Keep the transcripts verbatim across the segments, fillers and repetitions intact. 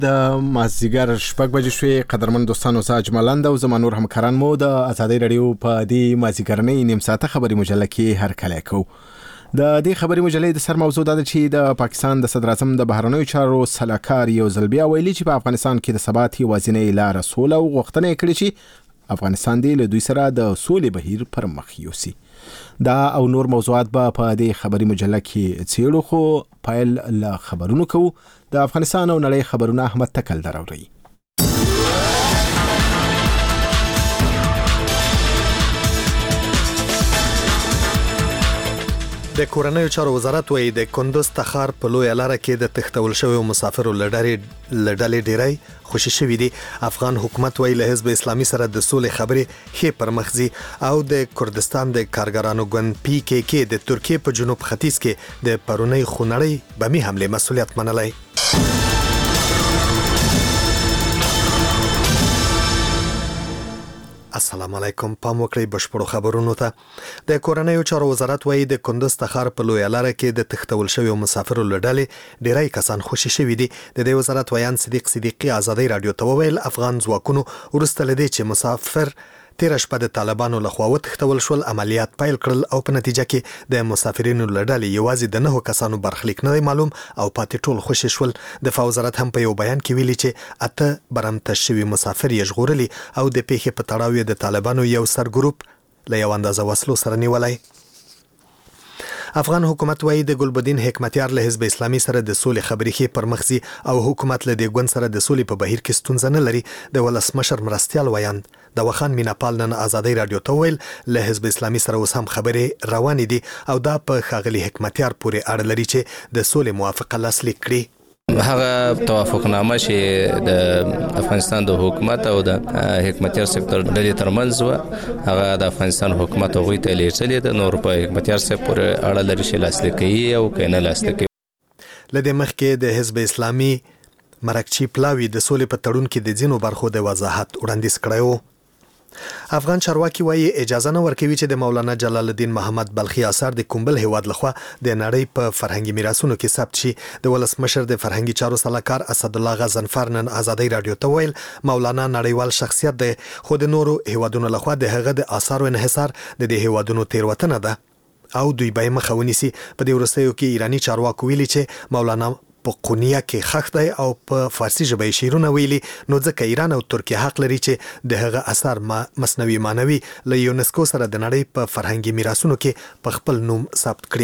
د مازدیګر شپږ بجې شوې. قدرمن دوستانو، زه اجمل او زما نور همکاران مو د ازادۍ رادیو په دې مازدیګرنۍ نیم ساعته خبري مجله کې هرکلی کوو. د دې خبري مجلې د سر موضوع دا ده چې د پاکستان د صدر اعظم د بهرنیو چارو سلاکار یو ځل بیا ویلي چې په افغانستان کې د ثبات یوازینۍ لاره سوله او غوښتنه یې کړې چې افغانستان دې له دوی سره د سولې بهیر پر مخ یوسي. دا او نور موضوعات به په دې خبري مجله کې څیړو، خو پیل له خبرونو کوو. د افغانستان او نړۍ خبرونه احمد تکل دراوړي. د کورنیو چارو وزارت وايي د کندوز تخار په لویه لاره کې د تښتول شویو مسافرو له ډلې ډیری خوشي شوي دي. افغان حکومت وايي له حزب اسلامي سره د سولې خبرې ښې پر مخ ځي او د کردستان د کارګرانو ګوند پی کې کې د ترکیې په جنوب ختیځ کې د پرونی خونړۍ بمي حملې مسؤلیت منلی. السلام علیکم، پام وکړئ بشپړو خبرونو ته. د کورنیو چارو وزارت وايي د کندوز تخار په لویه لاره کې د تښتول شویو مسافرو له ډلې ډیری کسان خوشي شوي دي. د دې وزارت ویان صدیق صدیقي ازادۍ رادیو ته وویل افغان ځواکونو وروسته له دې چې مسافر تیر شپه د طالبانو لخوا وتښتول شول عملیات پیل کړل او په نتیجه کې د مسافرینو له ډلې یوازې د نهو کسانو برخلیک نه دی معلوم او پاتې ټول خوشي شول. دفاع وزارت هم په یو بیان کې ویلي چې اته برمته شوي مسافر یې ژغورلي او د پیښې په تړاو یې د طالبانو یو سرګروپ له یو اندازه وسلو سره نیولی. افغان حکومت وايي د ګلبدین حکمتیار له حزب اسلامي سره د سولې خبرې ښې پر مخ ځي او حکومت له دې ګوند سره د سولې په بهیر کې ستونزه نه لري. د ولسمشر مرستیال ویان د وخان میناپال نن ازادۍ رادیو ته ویل له حزب اسلامي سره اوس هم خبرې روانې دي او دا په ښاغلي حکمتیار پورې اړه لري چې د سولې موافقه لاسلیک کړي. هغه توافقنامه چې د افغانستان د حکومت او د حکمتیار سکتور ډلې ترمنځ و هغه د افغانستان حکومت هغوی ته لیږلې ده. نور په حکمتیار صاحب پورې اړه لري چې لاسلیک کوي او که نه لاسلیک کوي. له دې مخکې د حزب اسلامي مرکچی پلاوي د سولې په تړون کې د ځینو برخو د وضاحت وړاندیز کړی و. افغان چارواکي وايي اجازه نه ورکوي چې د مولانا جلال الدین محمد بلخي اثار د کوم بل هیواد لخوا د نړۍ په فرهنګي میراثونو کې ثبت شي. د ولسمشر د فرهنګي چارو سلاکار اسد الله غضنفر نن ازادۍ رادیو ته ویل مولانا نړیوال شخصیت دی خو د نورو هیوادونو لخوا د هغه د آثارو انحصار د دې هیوادونو تیروتنه ده او دوی به مخه ونیسي. په دې وروستیو کې ایرانی چارواکو ویلي چې مولانا په قونیه کې خښ دی او په فارسی ژبه یې شعرونه ویلي، نو ځکه ایران او ترکیه حق لري چې د هغه اثار مصنوعي معنوي له یونسکو سره د نړۍ په فرهنګي میراثونو کې په خپل نوم ثبت کړي.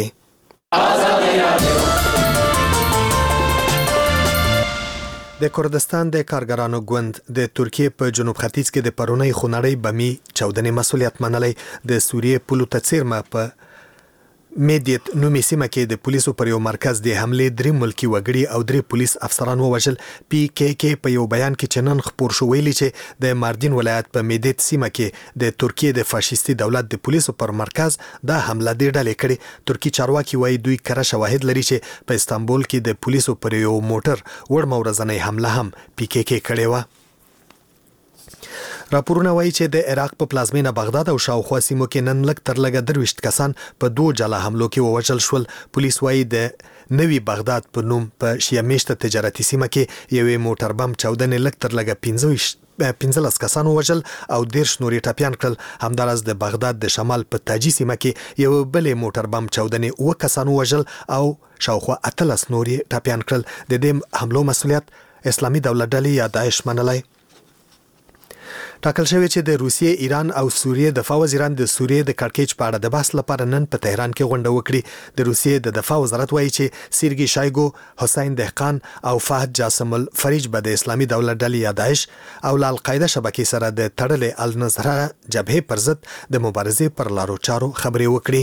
د کردستان د کارګرانو ګوند د ترکیې په جنوب ختیځ کې د پرونی خونړۍ بمي چاودنې مسؤلیت منلی. د سوریې پولو ته څیرمه په میډیت نومي سیمه کې د پولیسو پر یو مرکز د حملې درې ملکی وګړي او درې پولیس افسران ووژل. پی کې کې په یو بیان کې چې نن خپور شو ویلي چې د ماردین ولایت په میډیت سیمه کې د ترکیې د فاشیستي دولت د پولیسو پر مرکز دا حمله د ډلې کړې. ترکی چارواکي وايي دوی کره شواهد لري چې په استانبول کې د پولیسو پر یو موټر وړمه ورځنۍ حمله هم پی کې کې کړې وه. راپورونه وایي چې د عراق په پلازمینه بغداد او شاوخوا سیمو کې نن لږ تر لږه درویشت کسان په دوه جلا حملو کې ووژل شول. پولیس وایي د نوي بغداد په نوم په شیعه میشته تجارتي سیمه کې یوې موټر بم چاودنې لږ تر لږه پنځه پنځلس کسان ووژل او دېرش نورې ټپیان کړل. همداراز د بغداد د شمال په تاجي سیمه کې یو بلې موټر بم چاودنې اوه کسان ووژل او شاوخوا اتلس نورې ټپیان کړل. د دې حملو مسؤلیت اسلامي دولت ډلې یا داعش منلی. ټاکل شوی چې د روسیې، ایران او سوریې دفاع وزیران د سوریې د کړکېچ په اړه د بحث لپاره نن په تهران کې غونډه وکړي. د روسیې د دفاع وزارت وایي چې سیرګي شایګو، حسین دهقان او فهد جاسم الفریج به د اسلامي دولت ډلې یا داعش او له القاعده شبکې سره د تړلې النصره جبهې پر ضد د مبارزې پر لارو چارو خبرې وکړي.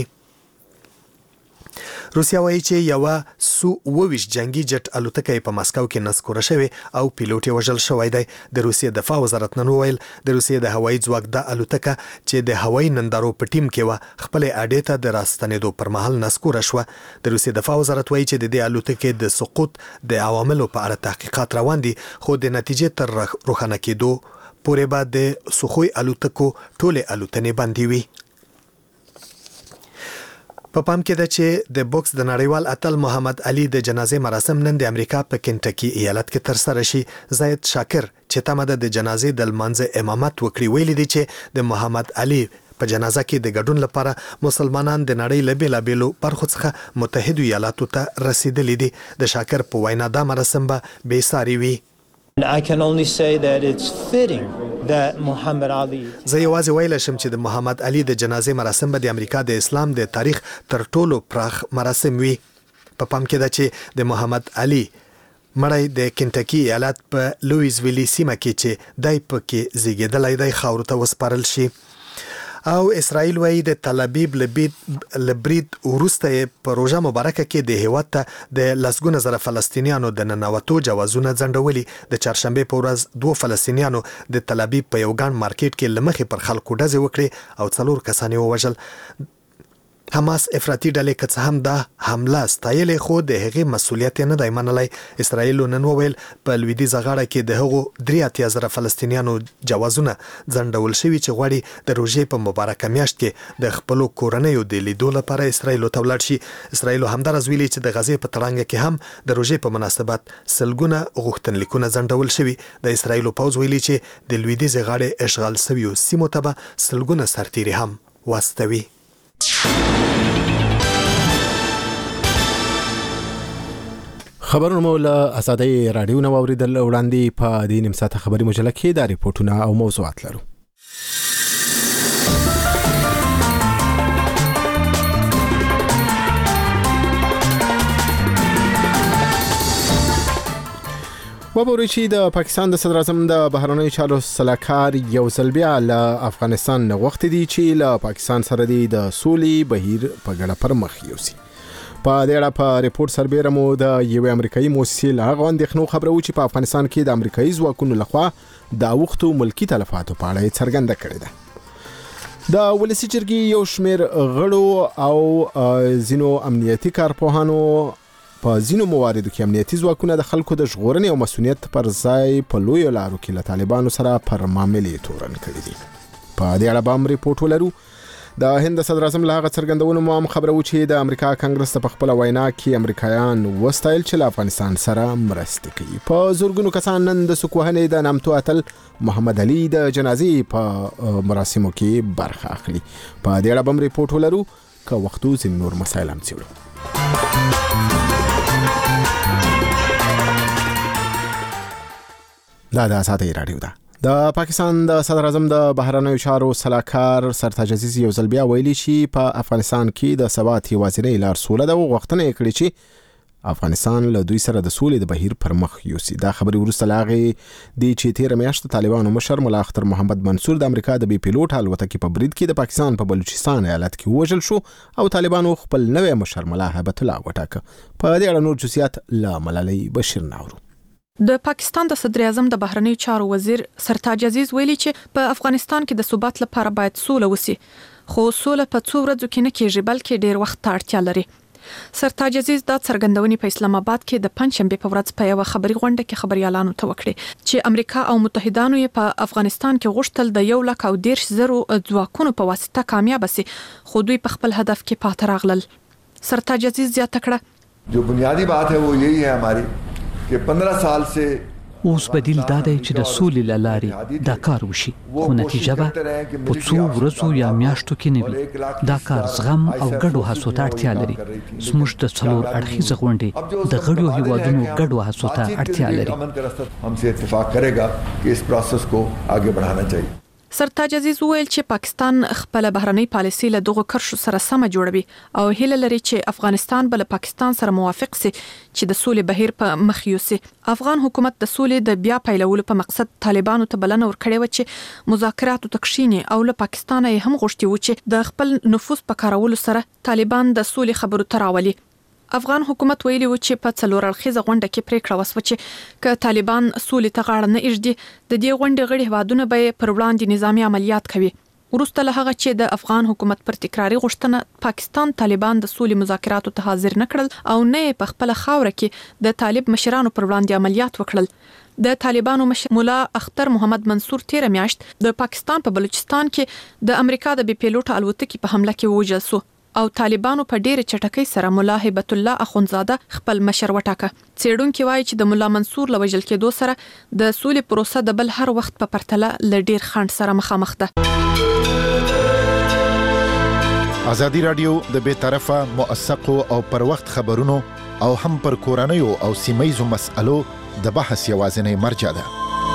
روسیا وایي چې یو سو اوویشت جنگي جټ الوتکه په مسکو کې نسکوره شوی او پیلوټ یې وژل شوی دی. د روسیې دفاع وزارت نن وویل د روسیې د هوایي ځواک د الوتکه چې د هوایي نندارو په ټیم کې و خپل اډې ته د راستنېدو پر مهال نسکوره شوه. د روسیې دفاع وزارت وایي چې د دې الوتکې د سقوط د عواملو په اړه تحقیقات روان دي خو د نتیجې تر روښانه کېدو پورې به د سخوی الوتکو ټولې الوتنې بندې وي. په پام کې ده چې د بوکس د نړیوال اتل محمد علي د جنازې مراسم نن د امریکا په کنټکی ایالت کې ترسره شي. زاید شاکر چې تمه ده د جنازې د لمانځه امامت وکړي ویلي دي چې د محمد علي په جنازه کې د ګډون لپاره مسلمانان د نړۍ له بیلابیلو برخو څخه متحدو ایالاتو ته رسیدلي دي. د شاکر په وینا دا مراسم به بې ساري وي. I can only say that it's fitting that Muhammad Ali زه یوازې ویلی شم چې د محمد علي د جنازې مراسم به د امریکا د اسلام د تاریخ تر ټولو پراخ مراسم وي. په پام کې ده چې د محمد علي مړی د کنټکی ایالت په لویز ویلی سیمه کې چې دای پکې زیږېدلی دی خاورو ته وسپارل شي. او اسرائیل وایي د تل ابیب لبرید وروسته په روژه مبارکه کې د هیواد ته د لسګونه زره فلسطینیانو د ننوتو جوازونه ځنډولي. د چهارشنبې په ورځ دوه فلسطینیانو د تل ابیب په یو ګڼ مارکیټ کې له مخې پر خلکو ډزې وکړې او څلور کسان یې ووژل. حماس افراطي ډلې که څه هم دا حمله ستایلې خو د هغې مسؤلیت یې نه دی منلی. اسرائیل نن وویل په لویدیځه غاړه کې د هغو درې اتیا زره فلسطینیانو جوازونه ځنډول شوي چې غواړي د روژې په مبارکه میاشت کې د خپلو کورنیو د لیدو لپاره اسرائیلو ته ولاړ شي. اسرائیلو همداراز ویلي چې د غزې په تړانګه کې هم د روژې په مناسبت سلګونه غوښتنلیکونه ځنډول شوي. د اسرائیلو پوځ ویلي چې د لویدیځې غاړې اشغال شویو سیمو ته به سلګونه سرتیري هم واستوي. خبرونه مو له آزادۍ رادیو نه واوریدل. وړاندې په دې نیم ساعته خبري مجله کې دا ریپورتونه او موضوعات لرو. وبوري چې د پاکستان د صدر اعظم د بهرنیو چارو سلاکار یو ځل بیا له افغانستان نه غوښتي دي چې له پاکستان سره د سولې بهیر په ګډه پر مخ یوسي. په دې اړه په ریپورت سربېره مو د یوې امریکایي موسسې له هغو اندېښنو خبرو چې په افغانستان کې د امریکایي ځواکونو لخوا د اوښتو ملکي تلفاتو په اړه څرګنده کړې ده. د ولسي جرګې یو شمېر غړو او ځینو امنیتي کارپوهانو په ځینو مواردو کې امنیتي ځواکونه د خلکو د ژغورنې او مسؤلیت پر ځای په لویو لارو کې له طالبانو سره پر معاملې تورن کړي دي. په دې اړه به هم ریپورت ولرو. د هند صدر اعظم له هغه څرګندونو مو هم خبرو چې د امریکا کانګرس ته په خپله وینا کې امریکایان وستایل چې له افغانستان سره مرستې کوي. په زورګونو کسان نن د سکوهنې د نامتو اتل محمد علي د جنازې په مراسمو کې برخه اخلي. په دې اړه به هم ریپورت ولرو که وختو ځینې نور مسایل هم څېړو. دا د آزادۍ رادیو ده. د پاکستان د صدر اعظم د بهرنیو چارو سلاکار سرتاج عزیز یو ځل بیا ویلي چې په افغانستان کې د ثبات یوازینۍ لار سوله ده او غوښتنه یې کړې چې افغانستان له دوی سره د سولې د بهیر پر مخ یوسي. دا خبرې وروسته له هغې دي چې تېره میاشت طالبانو مشر ملا اختر محمد منصور د امریکا د بې پیلوټ الوتکې په برید کې د پاکستان په بلوچستان ایالت کې ووژل شو او طالبانو خپل نوی مشر ملا هیبت الله وټاکه. په دې اړه نور جزئیات له ملالۍ بشیر ناورو. د پاکستان د صدر اعظم د بهرنیو چارو وزیر سرتاج عزیز ویلي چې په افغانستان کې د ثبات لپاره باید سوله وسی، خو سوله په څو ورځو کې نه کېږي بلکې ډیر وخت ته اړتیا لري. سرتاج عزیز دا څرګندونې په اسلام آباد کې د پنځشنبه په ورځ په یو خبري غونډه کې خبريالانو ته وکړي چې امریکا او متحدانو یې په افغانستان کې غوښتل د یو لک او دیرش زرو ځواکونو په واسطه کامیاب شي، خو دوی په خپل هدف کې پاتې راغلل. سرتاج عزیز زیاته کړه جو بنیادی بات ہے وہ یہی ہے ہماری کہ پندرہ سال سے اوس بدیل دا دی چې د سولې له لارې دا کار وشي، خو نتیجه به په څو ورځو یا میاشتو کې نه وي. دا کار زغم او ګډو هڅو ته اړتیا لري. زموږ د څلور اړخیزه غونډې د غړو هیوادونو ګډو هڅو ته اړتیا لري. هم سے اتفاق کرے گا کہ اس پروسس کو آگے بڑھانا چاہیے. سرتاج عزیز ویل چې پاکستان خپل بهرنۍ پالیسي له دغه کرښو سره سم جوړوي او هیله لري چې افغانستان بل پاکستان سره موافق سي چې د سولې بهیر په مخ یوسي. افغان حکومت د سولې د بیا پیلولو په مقصد طالبانو ته بلنه ورکړې و چې مذاکرات تکشینی او له پاکستان یې هم غوښتي و چې د خپل نفوذ په کارولو سره طالبان د سولې خبرو تراولي. افغان حکومت ویلي و چې په څلور اړخیزه غونډه کې پریکړه وسوه چې که طالبان سولې ته غاړه نه ایږدي د دې غونډې غړي هیوادونه به پر وړاندې نظامی عملیات کوي. وروسته له هغه چې د افغان حکومت پر تکراري غوښتنه پاکستان طالبان د سولې مذاکراتو ته حاضر نه کړل او نه په خپل خاوره کې د طالب مشرانو پر وړاندې عملیات وکړل. د طالبانو مشر ملا اختر محمد منصور تیره میاشت د پاکستان په بلوچستان کې د امریکا د بي پیلوټ الوتکې په حمله کې ووژل شو او طالبانو په ډېر چټکۍ سره مولا هیبت الله اخونزاده خپل مشر وټاکه. څېړونکو وایي چې د مولا منصور لوجل کېدو سره د سولې پروسه د بل هر وخت په پرتله ل ډېر خنډ سره مخامخ ده. ازادي رادیو د بې طرفه موثقو او پر وخت خبرونو او هم پر کورنیو او سیمایزو مسألو د بحث یوازینی مرجع ده.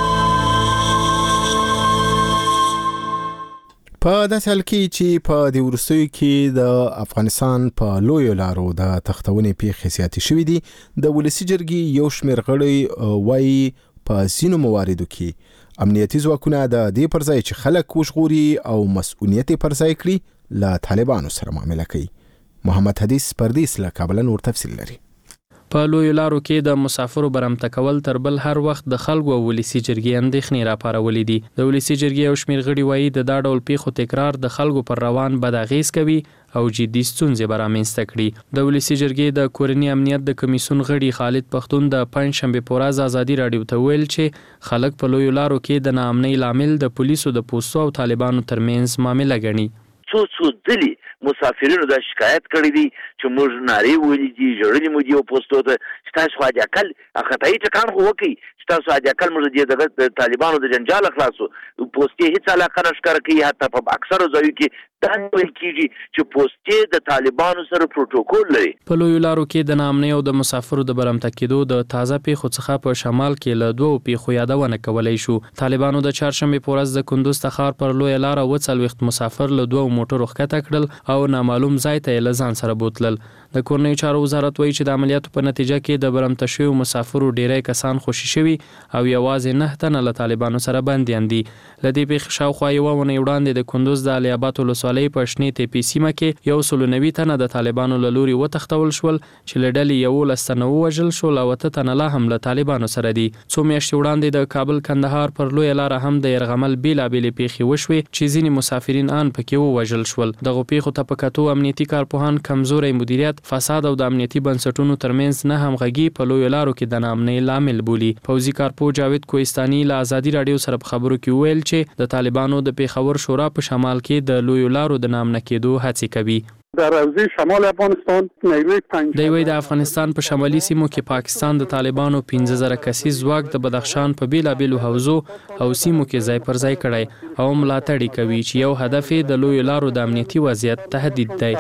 په داسې حال کې چې په دې وروستیو کې د افغانستان په لویو لارو د تختونې پیښې زیاتې شوې دي، د ولسي جرګې یو شمېر غړي وایي په ځینو مواردو کې امنیتي ځواکونه د دې پر ځای چې خلک وژغوري او مسؤلیت پر ځای کړي له طالبانو سره معامله کوي. محمد حدیث پردیس له کابل نور تفصیل لري. په لویو لارو کې د مسافرو برمته کول تر بل هر وخت د خلکو او ولسي جرګې اندېښنې راپارولې دي. د ولسي جرګې یو شمېر غړي وایي د دا ډول پیښو تکرار د خلکو پر روان بد اغېز کوي او جدي ستونزې به رامنځته کړي. د ولسي جرګې د کورني امنیت د کمیسیون غړي خالد پښتون د پنځشنبې په ورځ ازادي رادیو ته ویل چې خلک په لویو لارو کې د ناامنۍ لامل د پولیسو د پوستو او طالبانو ترمنځ معامله ګڼي. څو څو ځلې مسافرینو دا شکایت کړی دي چې موږ نارې ویلې دي، ژړلي مو دي او پوستو ته چې تاسو حاجي اکل خطایي ټکان خو وکړي چې تاسو حاجي اکل موږ دې د طالبانو د جنجال خلاصو. پوستې هیڅ علاقه نه ښکاره کوي، حتی په اکثرو ځایو کې دا ویل کېږي چې پوستې د طالبانو سره پروتوکول لري. په لویو لارو کې د ناامنۍ او د مسافرو د برمته کېدو د تازه پیښو څخه په شمال کې له دوو پیښو یادونه کولی شو. طالبانو د چهارشنبې په ورځ د کندوز تخار پر لویه لاره اووه څلوېښت مسافر له دوو موټرو ښکته کړل او نامعلوم ځای ته یې له ځان سره بوتلل. د کورنیو چارو وزارت وایي چې د عملیاتو په نتیجه کې د برمته شویو مسافرو ډیری کسان خوشي شوي او یوازې نه تنه له طالبانو سره بندیان دي. له دې پیښې شاوخوا یوه اونۍ وړاندې د کندوز د علي اباد ولسوالۍ په شنې تیپې سیمه کې یو سل نوي تنه د طالبانو له لوري وتښتول شول چې له ډلې یولس تنه ووژل شول او اته تنه لا هم له طالبانو سره دي. څو میاشتې وړاندې د کابل کندهار پر لویه لاره هم د یرغمل بېلابېلې پیښې وشوې چې ځینې مسافرین ان پکې ووژل شول. دغو پیښو ته په کتو امنیتي کارپوهان کمزوری مدیریت، فساد او د امنیتي بنسټونو ترمنځ نه همغږي په لویو لارو کې د ناامنۍ لامل بولي. پوځي کارپوه جاوید کوهستاني له ازادي رادیو سره په خبرو کې ویل چې د طالبانو د پیښور شورا په شمال کې د لویو لارو د نامنه کېدو هڅې کوي. در حوزه شمال افغانستان نیروی پنج دی وی د افغانستان په شمالي سیمو کې پاکستان د طالبانو پنځه زره کسیز ځواک د بدخشان په بیلابېلو حوزو او سیمو کې ځای پر ځای کړی او ملاتړ کوي چې یو هدف یې د لویو لارو د امنیتي وضعیت تهدید دی.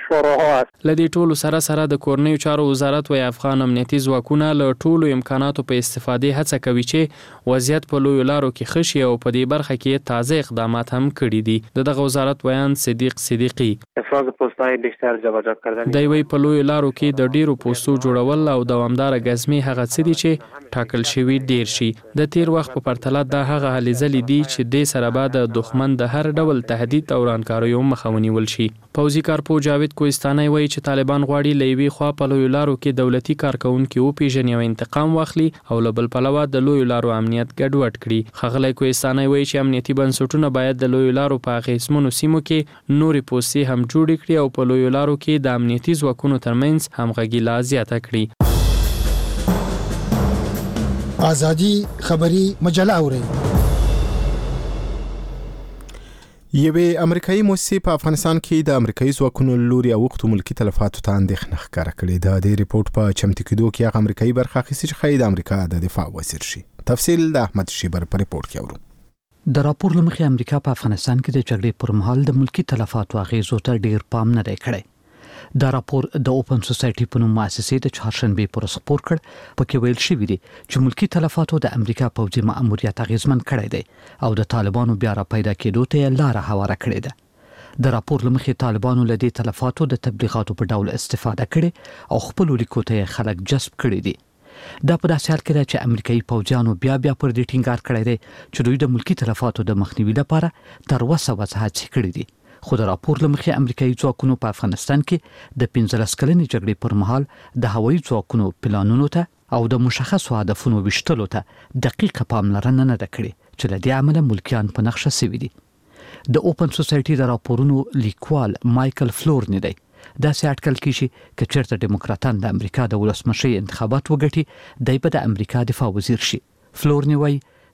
له دې ټولو سره سره د کورنیو چارو وزارت وایي افغان امنیتي ځواکونه له ټولو امکاناتو په استفادې هڅه کوي چې وضعیت په لویو لارو کې ښه شي او په دې برخه کې تازه اقدامات هم کړي دي. د دغه وزارت ویان صدیق صدیقي دی وی په لویو لارو کې د ډیرو پوستو جوړول او دوامداره ګزمې هغه څه دي چې ټاکل شوي ډیر شي. د تیر وخت په پرتله دا هغه هلې ځلې دي چې دې سره به د دښمن د هر ډول تهدید او رانکاریو مخه ونیول شي. پوځي کارپوه جاوید کوهستاني وایي چې طالبان غواړي له یوې خوا په لویو لارو کې دولتي کارکونکي وپېژني او انتقام واخلي او له بل پلوه د لویو لارو امنیت ګډوډ کړي. ښاغلی کوهستاني وایي چې امنیتي بنسټونه باید د لویو لارو په اغېزمنو سیمو کې نورې پوستې هم جوړې کړي او په لویو لارو کې د امنیتي ځواکونو ترمنځ همغږي لا زیاته کړي. ازادي خبري مجله اوري. یوه امریکایي موسسې په افغانستان کې د امریکایي ځواکونو لوري اوښتو ملکي تلفاتو ته اندېښنه ښکاره کړې ده. د ریپورت په چمتو کېدو کې هغه امریکایي برخه اخیستې چې ښایي د امریکا د دفاع وزیر شي. تفصیل د احمد شیبر په ریپورت کې اورو. د راپور لمخې امریکا په افغانستان کې د جګړې پر مهال د ملکی تلفاتو اغیزو ته ډیر پام نه دی کړی. دا راپور د اوپن سوسایټي په نوم مؤسسې د چهارشنبې پر خبر کړ. پکې ویل شوی دی چې ملکی تلفاتو د امریکا پوځي مأموریت اغیزمن کړی دی او د طالبانو بیا را پیدا کېدو ته لار هواره کړې ده. د راپور لمخې طالبانو له دې تلفاتو د تبلیغاتو په ډول استفاده کړې او خپل لیکو ته خلک جذب کړي دي. دا په داسې حال کې ده چې امریکایي پوځیانو بیا بیا پر دې ټینګار کړی دی چې دوی د ملکی تلفاتو د مخنیوي لپاره تر اوسه هڅې کړې دي. خو د راپور لمخې امریکایي ځواکونو په افغانستان کې د پنځلس کلنې جګړې پر مهال د هوایي ځواکونو پلانونو ته او د مشخصو هدفونو ویشتلو ته دقیقه پاملرنه نه ده کړې چې له دې امله ملکیان په نقشه سوي دي. د اوپن سوسایټي د راپورونو لیکوال مایکل فلورني دی. دا سه اټکل کیږي چې چیرته ډیموکراتان د امریکا د ولسمشي انتخابات وګټي دی به د امریکا دفاع وزیر شي. فلورني وایي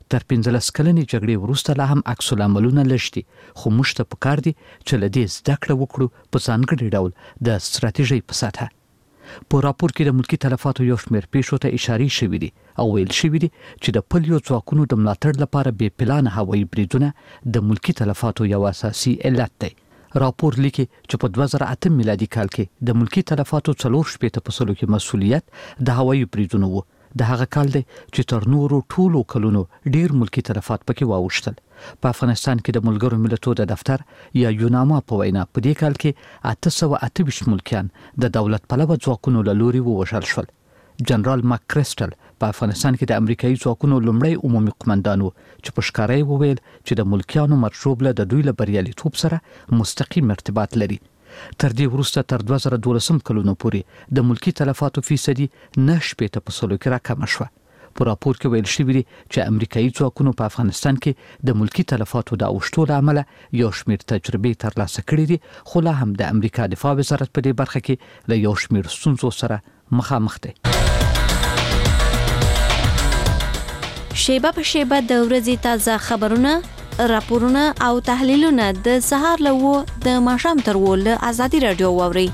تر پنځلس کلنې جګړې وروسته لا هم عکس العملونه لږ دي، خو موږ ته پکار دي چې له دې زده کړه وکړو په ځانګړي ډول د ستراتیژۍ په سطحه. په راپور کې د ملکی تلفاتو یو شمېر پیښو ته اشارې شوې دي او ویل شوي دي چې د پلیو ځواکونو د ملاتړ لپاره بې پلانه هوایي بریدونه د ملکی تلفاتو یو اساسي علت دی. راپور لیکي چې په دوه زره اته میلادي کال کې د ملکی تلفاتو څلور شپېته په سلو کې مسؤلیت د هوایي بریدونو و. د هغه کال دی چې تر نورو ټولو کلونو ډیر ملکی تلفات پکې واوښتل. په افغانستان کې د ملګرو ملتونو د دفتر یا یوناما په وینا په دې کال کې اته سوه اته ویشت ملکیان د دولت پلوه ځواکونو له لوري ووژل شول. جنرال ماک کریسټل په افغانستان کې د امریکایي ځواکونو لومړی عمومي قومندان و چې په ښکاره یې وویل چې د ملکیانو مرشوبله د دوی له بریالیتوب سره مستقیم ارتباط لري. تر دې وروسته تر دوه زره دولسم کلونو پورې د ملکی تلفاتو فیصدي نه شپېته په سلو کې راکمه شوه. په راپور کې ویل شوي دي چې امریکایي ځواکونو په افغانستان کې د ملکی تلفاتو د اوښتو له امله یو شمېر تجربې ترلاسه کړي دي، خو لا هم د امریکا دفاع وزارت په دې برخه کې له یو شمېر ستونزو سره مخامخ دی. شیبه په شیبه د ورځې تازه خبرونه، راپورونه او تحلیلونه د سهار له و د ماښام تر و له ازادي رادیو واورئ.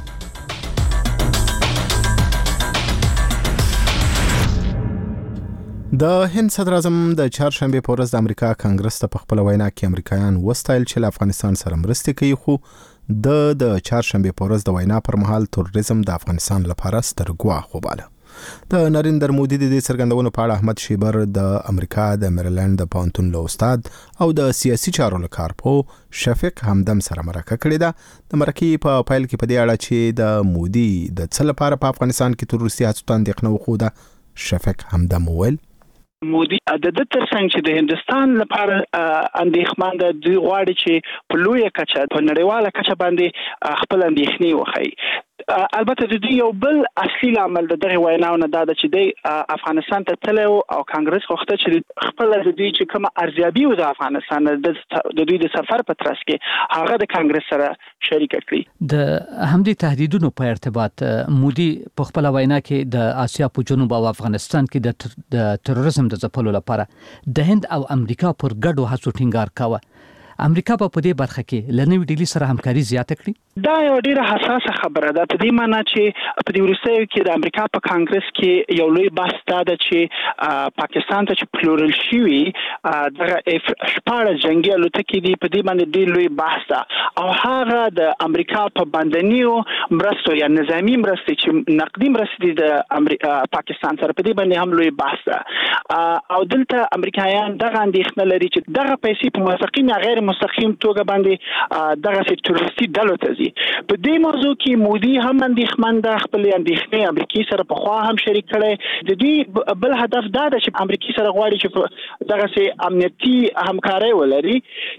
د هند صدر اعظم د چهارشنبه په ورځ د امریکا کانګرس ته په خپل وینا کې امریکایان وستایل چې له افغانستان سره مرسته کوي، خو د د چهارشنبه په ورځ د وینا پر مهال تروریزم د افغانستان لپاره ستر ګواښ وباله. د نریندر مودي د دې څرګندونو په اړه احمد شیبر د امریکا د میریلند د پوهنتون له استاد او د سیاسي چارو له کارپوه شفیق همدم سره مرکه کړې ده. د مرکې په پیل کې په دې اړه چې د مودي د څه لپاره په افغانستان کې تروریستي هڅو ته اندېښنه وښوده، شفیق همدم وویل مودي د د ترڅنګ چې د هندستان لپاره اندېښمن ده، دوی غواړي چې په لویه کچه په نړیواله کچه باندې خپل اندېښنې وښیي. البته د دې یو بل اصلي عامل د دغه ویناونه دا ده چې د افغانستان ته تللی او کانګرس غوښته چې خپل د دوی چې کومه ارزیابي و د افغانستان د دوی د سفر په ترڅ کې هغه د کانګرس سره شریک کړي. د همدې تهدیدونو په ارتباط مودي په خپل وینا کې د آسیا په جنوب او افغانستان کې د تروریزم د ځپلو لپاره د هند او امریکا پر ګډو هڅو ټینګار کاوه. امریکا په دې برخه کې له نوې ډیلي سره همکاري زیاته کړي. دا یو ډیره حساسه خبره ده، په دې معنی چې په دې وروستیو کې د امریکا په کانګرس کې یو لوی بحث دا ده چې پاکستان ته چې پلورل شوي دغه اف شپاړس جنګي الوتکې دي، په دې باندې ډېر لوی بحث ده او هغه د امریکا په باندنیو مرستو یا نظامی مرستې چې نقدي مرستې دي د امریکا پاکستان سره، په دې باندې هم لوی بحث ده او دلته امریکایان دغه اندېښنه لري چې دغه پیسې په مستقیم یا غیر مستقیم توګه باندې دغه تروریستي ډلو ته ځي. په دې موضوع کې مودي هم اندېښمن ده، خپل اندېښنې امریکای سره په خوا هم شریک کړي. د دې بل هدف دا ده چې امریکای سره غواړي چې دغه سي امنیتي همکاري ولري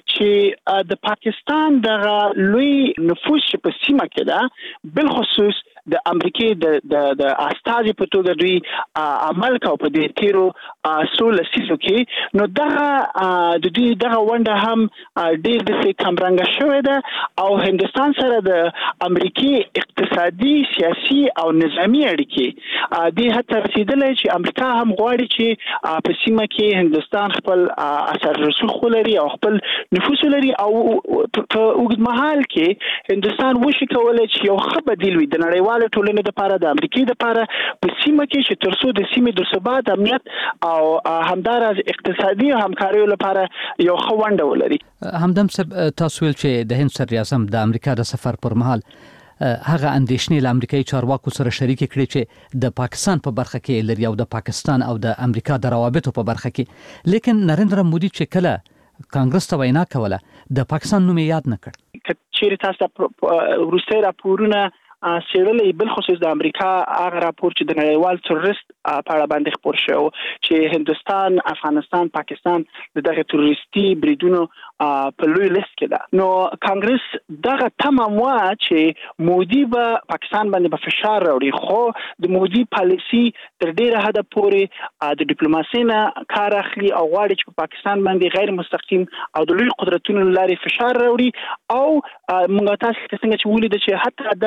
چې د پاکستان دغه لوی نفوذ په سیمه کې ده، بل خصوص د امریکای د د د استازي په توګه دوی عمل کوي په دې تیرو څو لسیزو کې. نو دغه د دې دغه ونده هم ډېر د څه کمرنګ شوې ده او هندستان سره د امریکای اقتصادي، سیاسي او نظامی اړیکې د هڅه رسیدلې چې امریکا هم غواړي چې په سیمه کې هندستان خپل اثر رسوخ ولري او خپل نفوذ ولري او په اوږدمهال کې هندستان وشي کولای چې یو ښه بدیل وي د نړیوال ټولنې لپاره، د امریکای لپاره په سیمه کې چې ترڅو د سیمې د ثبات، امنیت او همدارز اقتصادي همکاري لپاره یو ښه ونډه ولري. همدم تاسو ویل چې د هند صدر اعظم د امریکا د سفر پر مهال هغه اندېښنې له امریکایي چارواکو سره شریک کړي چې د پاکستان په برخه کې لري او د پاکستان او د امریکا د روابطو په برخه کې، لیکن نریندر مودي چې کله کانګرس ته وینا کوله د پاکستان نوم یاد نه کړ. چیرې تاسو وروستي راپورونه سیړلې، بل خصوص د امریکا هغه راپور چې د نړیوال تروریست په اړه باندې خبر شو چې هندستان، افغانستان، پاکستان د دغه تروریستي بریدونو په لوی لیست کې ده. نو کانګرس دغه تمام وا چې مودي به پاکستان باندې په فشار راوړي، خو د مودي پالیسی تر ډیره حد پورې د ډیپلوماسي نه کار اخلي او غواړي چې په پاکستان باندې غیر مستقیم او د لوی قدرتونو لارې فشار راوړي او موږ تاسو څنګه چې ولید چې حتی د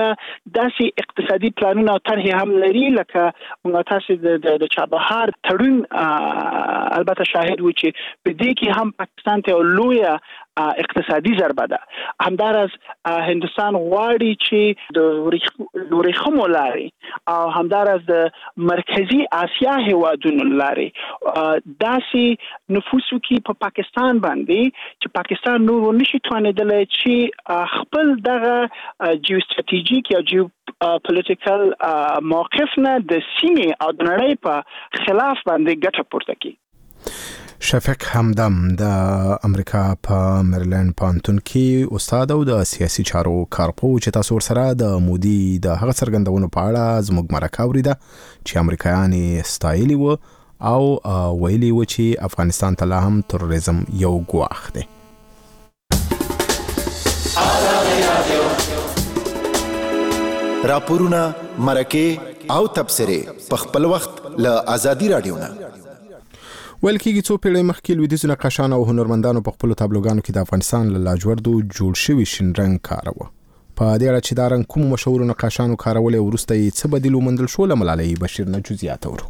داسې اقتصادي پلانونه او طرحې هم لري لکه موږ تاسو د د چابهار تړون البته شاهد و چې په دې کې هم پاکستان ته لویه اقتصادي ضربه ده. همدارس هندستان غواړي چې د ورېښمو لارې او همدارس د مرکزی آسیا هیوادونو لارې داسې نفوسو کې په پاکستان باندې چې پاکستان نور نشي توانېدلی چې خپل دغه جیو استراتیژیک یا جیو پولیټیکل موقف نه د سیمې او د نړۍ په خلاف باندې ګټه پورته کړي. شفیق همدم د امریکا په میریلند پانتون کې استاد او د سیاسي چارو کارپو چې تاسو سره د مودي د هغه څرګندونو په اړه زموږ مرکه اوریده چې امریکایان ستایلی و او ویلي و چې افغانستان ته لا هم تروریزم یو ګواښ دی. راپورونه مرکه او تبصره په خپل وخت له آزادي رادیو نه ویل کېږي څو پیړۍ مخکې لویدیځو نقاشانو او هنرمندانو په خپلو تابلوګانو کې د افغانستان له لاجوردو جوړ شوي شین رنګ کاروه. په دې اړه چې دا رنګ کومو مشهورو نقاشانو کارولې وروسته یې څه بدیل وموندل شو له ملالۍ بشیر نه جزئیات اورو.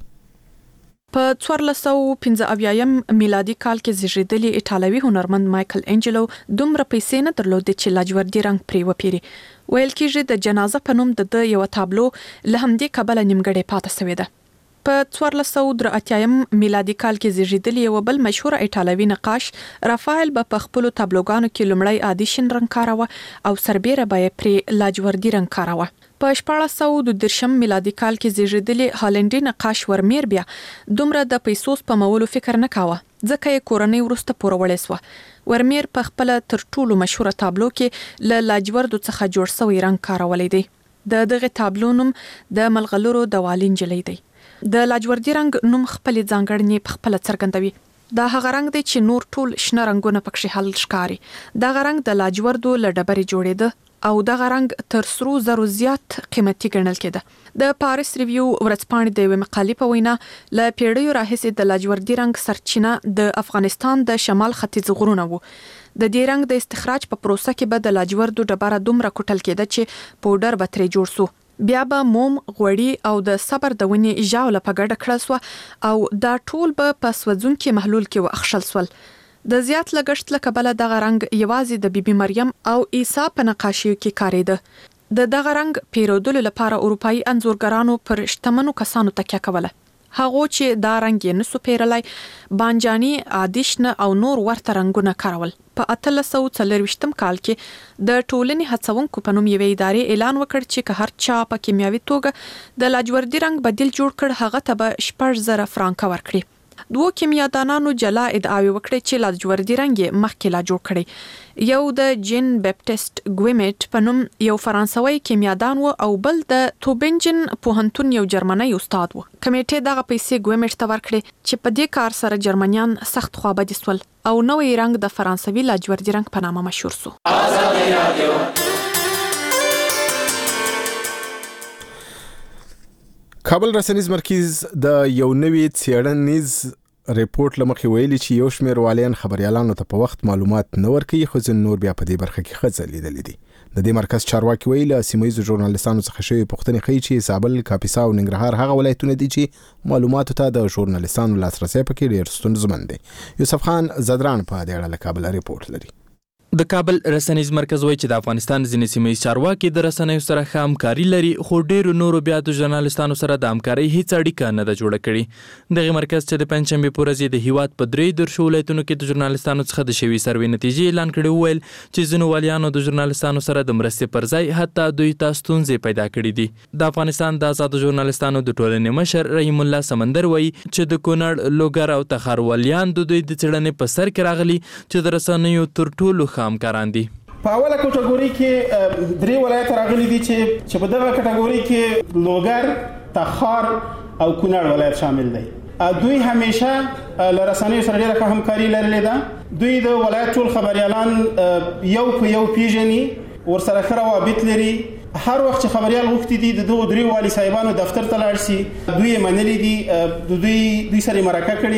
په څوارلس سوه پنځه اویایم میلادي کال کې زیږیدلی ایټالوي هنرمند مایکل انجلو دومره پیسې نه درلودې چې لاجوردي رنګ پرې وپیري. ویل کېږي د جنازه په نوم د د یو تابلو له همدې کبله نیمګړې پاتې شوې ده. په څوارلس سوه درې اتیایم میلادي کال کې زیږیدلی یو بل مشهور ایټالوي نقاش رافایل به په خپلو تابلوګانو کې لومړی عادي شین رنګ کاروه او سربیره به یې پرې لاجوردي رنګ کاروه. په شپاړس سوه دوه دېرشم میلادي کال کې زیږیدلی هالندي نقاش ورمیر بیا دومره د پیسو سپمولو فکر نه کاوه ځکه یې کورنۍ وروسته پوروړې سوه. ورمیر په خپل تر ټولو مشهوره تابلو کې له لاجوردو څخه جوړ شوی رنګ کارولی دی. د دغه تابلو نوم د ملغلرو د والي نجلۍ دی. د لاجوردي رنګ نوم خپل ځانګړنې په خپل څرګندوي. دا هغه رنګ دی چې نور ټول شنه رنگونه پکې حل ښکاري. دا رنګ د لاجوردو له ډبرې جوړېده او دا رنګ تر سرو زرو زیات قیمتي ګڼل کېده. د پاریس ریویو ورځپاڼې د یوې مقالې په وینا له پیړیو راهیسې د لاجوردي رنګ سرچینه د افغانستان د شمال ختیځ غرونه وو. د دې رنګ د استخراج په پروسه کې به د لاجوردو ډبره دومره کوټل کېده چې پودر به ترې جوړ سو. بیا به موم، غوړي او د صبر د ونې ژاوله په ګډه کړل سو او دا ټول به په سوځونکي محلول کې واخښل سول. د زیات لګښت له کبله دغه رنګ یوازې د بیبي مریم او عیسی په نقاشیو کې کاریده. د دغه رنګ پیرودلو لپاره اروپایي انځورګرانو پر شتمنو کسانو تکیه کوله. هغه چې دا رنګ یې نسو پیرلای بانجانی، عادیشنه او نور ورته رنگونه کارول. په اتلس سوه څلرویشتم کال کې د ټولنې هڅونکو په نوم یوې ادارې اعلان وکړ چې که هر چا په کیمیاوي توګه د لاجوردي رنګ بدیل جوړ کړ هغه ته به شپږ زره فرانکه ورکړي. دوو کیمیادانانو جلا ادعاوې وکړې چې لاجوردي رنګ یې مخکې لا جوړ کړی. یو د جین بیپټیست ګویمیټ په نوم یو فرانسوي کیمیادان و او بل د توبنجن پوهنتون یو جرمنی استاد و. کمیټې دغه پیسې ګویمیټ ته ورکړې چې په دې کار سره جرمنیان سخت خوابدي سول او نوې رنګ د فرانسوي لاجوردي رنګ په نامه مشهور سو. کابل رسنیز مرکز د یو نوې څېړنیز ریپورت لمخې ویلي چې یو شمېر والیان خبريالانو ته په وخت معلومات نه ورکوي خو ځین نور بیا په دې برخه کې ښه ځلیدلي دي. د دې مرکز چارواکي ویلي له سیمه‌ییزو ژورنالیستانو څخه شوې پوښتنې ښیي چې زابل، کاپیسا او ننګرهار هغه ولایتونه دي چې معلوماتو ته د ژورنالیستانو لاسرسی پکې ډېر ستونزمن دی. یوسف خان زدران په دې اړه له کابل ریپورت لري. د کابل رسنیز مرکز وایي چې د افغانستان ځینې سیمه‌ییز چارواکي د رسنیو سره ښه همکاري لري خو ډېرو نورو بیا د ژورنالیستانو سره د همکارۍ هیڅ اړیکه نه ده جوړه کړې. دغه مرکز چې د پنجشنبې په ورځ د هیواد په درې دېرشو ولایتونو کې د ژورنالیستانو څخه د شوي سروې نتیجې اعلان کړي وویل چې ځینو والیانو د ژورنالیستانو سره د مرستې پر ځای حتی دوی ته ستونزې پیدا کړي دي. د افغانستان د آزادو ژورنالیستانو د ټولنې مشر رحیم الله سمندر وایي چې د کونړ، لوګر او تخار والیان د دوی د څېړنې په سر کې راغلي چې د رسنیو تر ټولو ښه همکاران دي. په اوله کټګوري کې درې ولایت راغلي دي چې چې په دغه کټګوري کې لوګر، تخار او کونړ ولایت شامل دي. دوی همیشه له رسنیو سره ډېره ښه همکاري لرلې ده. دوی د ولایت ټول خبريالان یو په یو پیژني، ورسره ښه روابط لري. هر وخت چې خبريال غوښتي دي د دغو درې والي صاحبانو دفتر ته لاړ شي دوی یې منلي دي، دوی دوی سره مرکه کړې.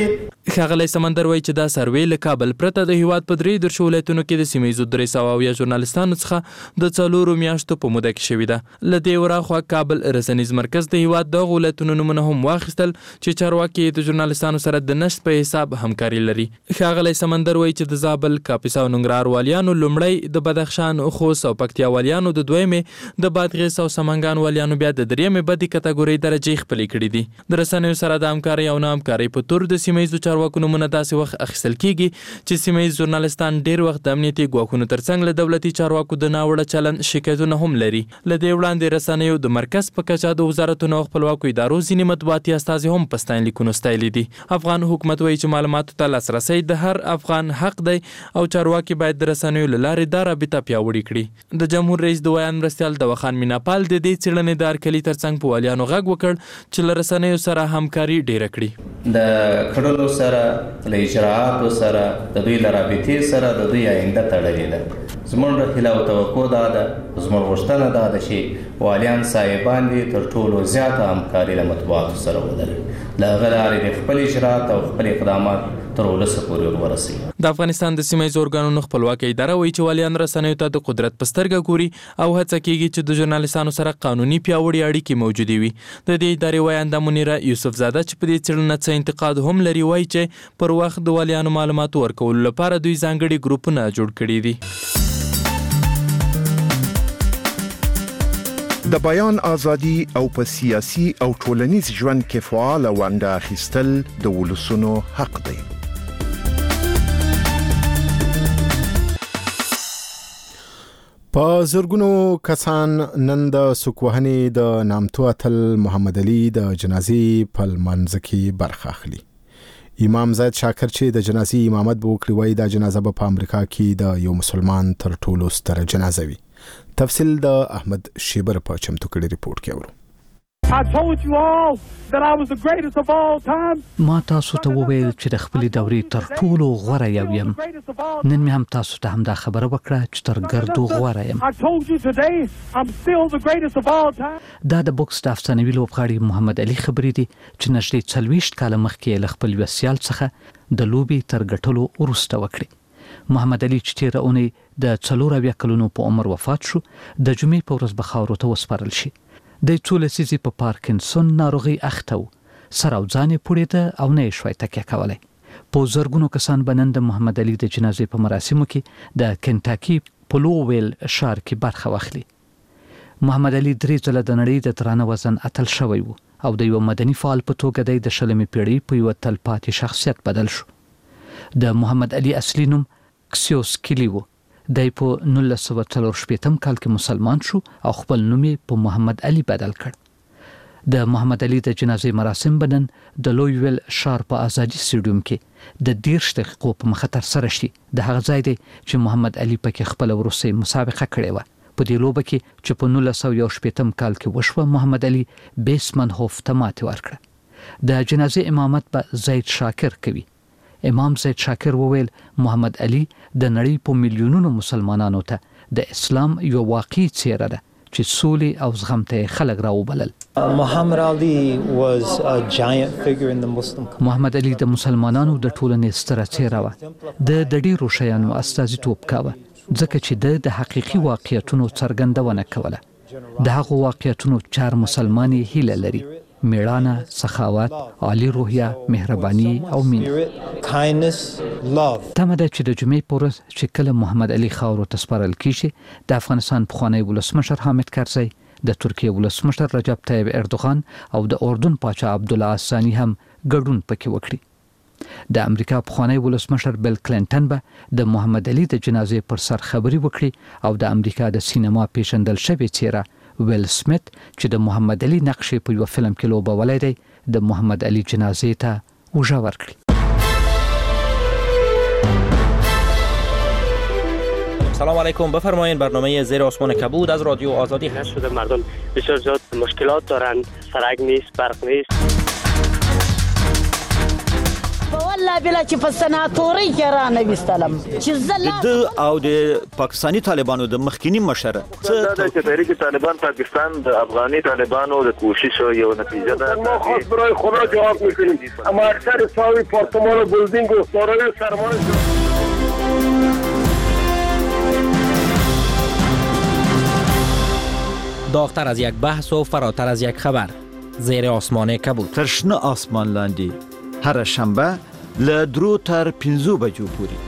ښاغلی سمندر وایي چې دا سروې له کابل پرته د هیواد په درې دېرشو ولایتونو کې د سیمه ییزو درې سوه اویا ژورنالستانو څخه د څلورو میاشتو په موده کې شوې ده. له دې وراخوا کابل رسنیز مرکز د هیواد دغو ولایتونو نومونه هم واخیستل چې چارواکي د ژورنالستانو سره د نشت په حساب همکاري لري. ښاغلی سمندر وایي چې د زابل، کاپیسا او ننګرهار والیانو لومړی، د بدخشان، خوست او پکتیا والیانو د دویمې، د بادغیس او سمنګان والیانو بیا د درېیمې بدې کټګورۍ درجې خپلې کړي دي. د رسنیو سره د همکارۍ او نه همکارۍ په تور د سیمه ییزو چارواکو نومونه داسې وخت اخیستل کیږي چې سیمه ییز ژورنالستان ډیر وخت د امنیتي ګواښونو ترڅنګ له دولتي چارواکو د ناوړه چلند شکایتونه هم لري. له دې وړاندې رسنیو د مرکز په کچه د وزارتونو او خپلواکو ادارو ځینې مطبوعاتي استازي هم په ستاینلیکونو ستایلي دي. افغان حکومت وایي چې معلوماتو ته لاسرسی د هر افغان حق دی او چارواکي باید د رسنیو له لارې دا رابطه پیاوړې کړي. د جمهور رئیس د ویان مرستیال دواخان میناپال د دې څېړنې د هرکلي ترڅنګ په والیانو غږ وکړ چې له رسنیو سره همکاري ډیره کړي. د کړلو سره له اجراءاتو سره د دوی له رابطې سره د دوی آینده تړلې ده. زموږ هیله او توقع دا ده، زموږ غوښتنه دا ده چې والیان صاحبان دې تر ټولو زیاته همکاري له مطبوعاتو سره ولري، له هغه لارې د خپل اجراءات او خپل اقدامات تر ولسه پورې ورسوي. د افغانستان د سیمه ییزو ارګانونو خپلواکي اداره وایي چې والیان رسنیو ته د قدرت په سترګه ګوري او هڅه کیږي چې د ژورنالستانو سره قانوني پیاوړي اړیکې موجودې وي. د دې ادارې وایانده منیره یوسف زاده چې په دې څېړنه څه انتقاد هم لري وایي چې پر وخت د والیانو معلوماتو ورکولو لپاره دوی ځانګړي ګروپونه جوړ کړي دي. د بیان ازادي او په سیاسي او ټولنیز ژوند کې فعال ونډه اخیستل د ولسونو حق دی. په زرګونو کسان نن د سوکوهنې د نامتو اتل محمد علي د جنازې په لمانځه کې برخه اخلي. امام زید شاکر چې د جنازې امامت به وکړي وایي دا جنازه به په امریکا کې د یو مسلمان تر ټولو ستره جنازه وي. تفصیل د احمد شیبر په چمتو کړي ریپورت کې اورو. I told you all that I was the greatest of all time. ما تاسو ته وویل چې د خپل دورې تر ټولو غوره یو یم. نن مې هم تاسو ته هم دا خبره وکړه چې تر ګردو غوره یم. I told you today I'm still the greatest of all time. دا د بوکس د افسانوي لوبغاړي محمد علي خبرې دي چې نږدې څلوېښت کاله مخکې له خپل وسیال څخه د لوبې تر ګټلو وروسته وکړي. محمد علي چې تېره اونۍ د څلور اویا کلونو په عمر وفات شو، د جمعې په ورځ به خاورو ته وسپارل شي. د څو لسیزې په پارکینسون ناروغي اخته و، سر او ځان یې پوړېده او نه یې شوای تکیه کولی. په زرګونو کسان به نن د محمد علي د جنازې په مراسمو کې د کنټاکي په لوویل ښار کې برخه واخلي. محمد علي درې ځله د نړۍ د درانه وزن اتل شوی و او د یو مدني فعال په توګه دی د شلمې پیړۍ په یوه تلپاتې شخصیت بدل شو. د محمد علي اصلي نوم کسیوس کلی و. دی په نولس سوه څلور شپېتم کال کې مسلمان شو او خپل نوم یې په محمد علي بدل کړ. د محمد علي د جنازې مراسم به نن د لویویل ښار په ازادي سټیډیوم کې د دېرش دقیقو په مخه ترسره شي. د هغه ځای دی چې محمد علي پکې خپله وروستۍ مسابقه کړې وه. په دې لوبه کې چې په نولس سوه یو شپېتم کال کې وشوه، محمد علي بیسمنهوف ته ماتې ورکړه. د جنازې امامت به زید شاکر کوي. امام زید شاکر وویل محمد علي د نړۍ په میلیونونو مسلمانانو ته د اسلام یو واقعي څیره ده چې سولې او زغم ته خلک راوبلل. Muhammad Ali was a giant figure in the Muslim community. محمد علي د مسلمانانو د ټولنې ستره څیره وه. د د ډېرو شیانو استازیتوب کاوه ځکه چې د د حقیقي واقعیتونو څرګندونه کوله. د هغو واقعیتونو چار مسلمان هیله لري: میړانه، سخاوت، عالی روحیه، مهرباني او مینه. تمه ده چې د جمعې په ورځ چې کله محمد علي خاورو ته سپارل کیږي، د افغانستان پخوانی ولسمشر حامد کرزی، د ترکیه ولسمشر رجب طیب اردوغان او د اردن پاچا عبدالله الثاني هم ګډون پکې وکړي. د امریکا پخوانی ولسمشر بیل کلینټن به د محمد علي د جنازې پر سر خبري وکړي او د امریکا د سینما پیژندل شوې څیره ویل سمیت چې د محمد علي نقشې په یو فلم کې لوبولی دی، د محمد علي جنازې ته اوږه ورکړي. سلام علیکم، بفرمایید. برنامه زیر آسمان کبود از رادیو آزادی هست. شده مردم بسیار زیاد مشکلات دارند، سرک نیست، برق نیست. با والله بلا چې په سناتوري کې را نه وستلم چې زلا د او د پاکستاني طالبانو د مخکینی مشر څه د تحریک طالبان پاکستان د افغاني طالبانو د کوشش یو نتیجه ده. ما خاص برای خدا جواب میکنیم اما اکثر ساوی پارتمان و بلدینگ و دارای سرمایه داغتر از یک بحث و فراتر از یک خبر، زیر آسمان کبود. ترشنه آسمان لاندی هر شنبه له درو تر پنځو بجو پورې.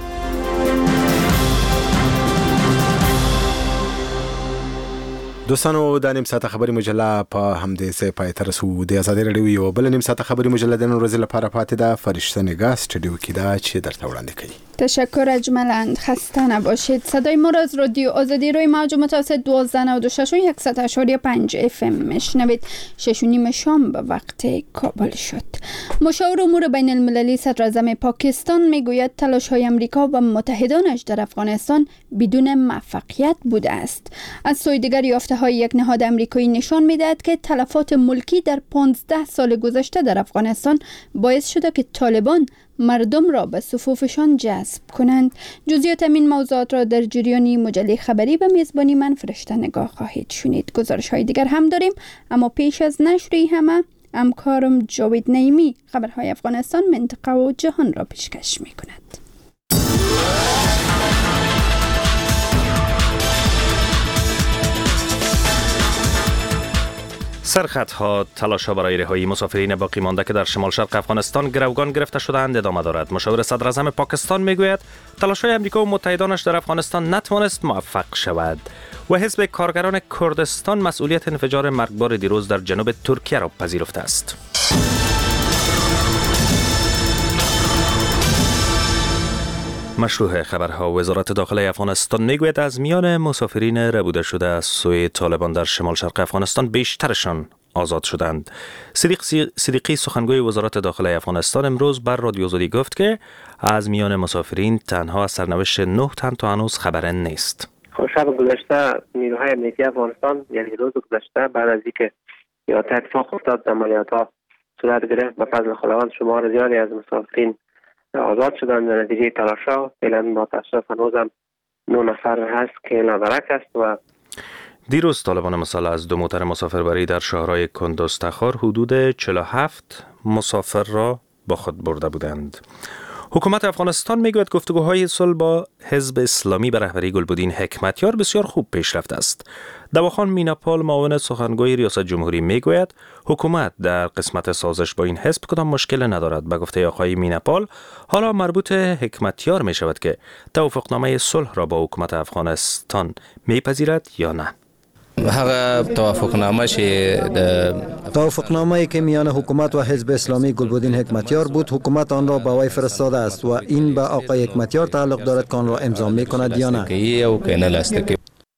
دوستانو د نیم ساعته خبري مجله په همدې ځای پای ته رسو. د آزادۍ رادیو یو بل نیم ساعته خبري مجله د نن ورځې لپاره پاتې ده. فرشته نگاه استودیو کې ده چې درته وړاندې کوي. تشکر اجملاً، خسته نباشید. صدای ما را از رادیو آزادی روی موج متوسط دوازده نود و شش و صد اشاری پنج اف ام میشنوید. شش و نیم شام به وقت کابل شد. مشاور امور بین المللی صدر اعظم پاکستان میگوید تلاش های امریکا و متحدانش در افغانستان بدون موفقیت بوده است. از سوی دیگر یافته های یک نهاد امریکایی نشان میدهد که تلفات ملکی در پانزده سال گذشته در افغانستان باعث شده که طالبان مردم را به صفوفشان جذب کنند. جزئیات این موضوعات را در جریان مجله خبری به میزبانی من فرشته نگاه خواهید شنید. گزارش های دیگر هم داریم، اما پیش از نشر همه همکارم جاوید نعیمی خبرهای افغانستان، منطقه و جهان را پیشکش می کند. سرخطها تلاش‌ها برای رهایی مسافرین باقی مانده که در شمال شرق افغانستان گروگان گرفته شده‌اند ادامه دارد. مشاور صدر اعظم پاکستان میگوید تلاش‌های آمریکا و متحدانش در افغانستان نتوانست موفق شود و حزب کارگران کردستان مسئولیت انفجار مرگبار دیروز در جنوب ترکیه را پذیرفته است. مشروع خبرها وزارت داخلی افغانستان میگوید از میان مسافرین ربوده شده از سوی طالبان در شمال شرق افغانستان بیشترشان آزاد شدند. صدیق صدیقی سخنگوی وزارت داخلی افغانستان امروز بر رادیو آزادی گفت که از میان مسافرین تنها از سرنوشت نه تن تا هنوز خبر نیست. شب گذشته نیروهای امنیتی افغانستان یعنی روز گذشته بعد از اینکه یا اتفاق افتاد عملیات‌ها صورت گرفت به فضل خداوند شمار زیادی از مسافرین آزاد شدن در نتیجه تلاش‌ها. فعلا با تاسف هنوزم نه نفر هست که نادرک است. و دیروز طالبان مسلح از دو موتر مسافربری در شهرهای کندوز تخار حدود چهل و هفت مسافر را با خود برده بودند. حکومت افغانستان میگوید گفتگوهای صلح با حزب اسلامی به رهبری گلبدین حکمتیار بسیار خوب پیش رفته است. دواخان میناپال معاون سخنگوی ریاست جمهوری میگوید حکومت در قسمت سازش با این حزب کدام مشکل ندارد. به گفته آقای میناپال حالا مربوط حکمتیار می شود که توافقنامه صلح را با حکومت افغانستان میپذیرد یا نه. هغه توافقنامه چې د توافقنامه‌ای که میان حکومت و حزب اسلامی گلبدین حکمتیار بود، حکومت آن را به وی فرستاده است و این به آقای حکمتیار تعلق دارد که آن را امضا می‌کند یا نه.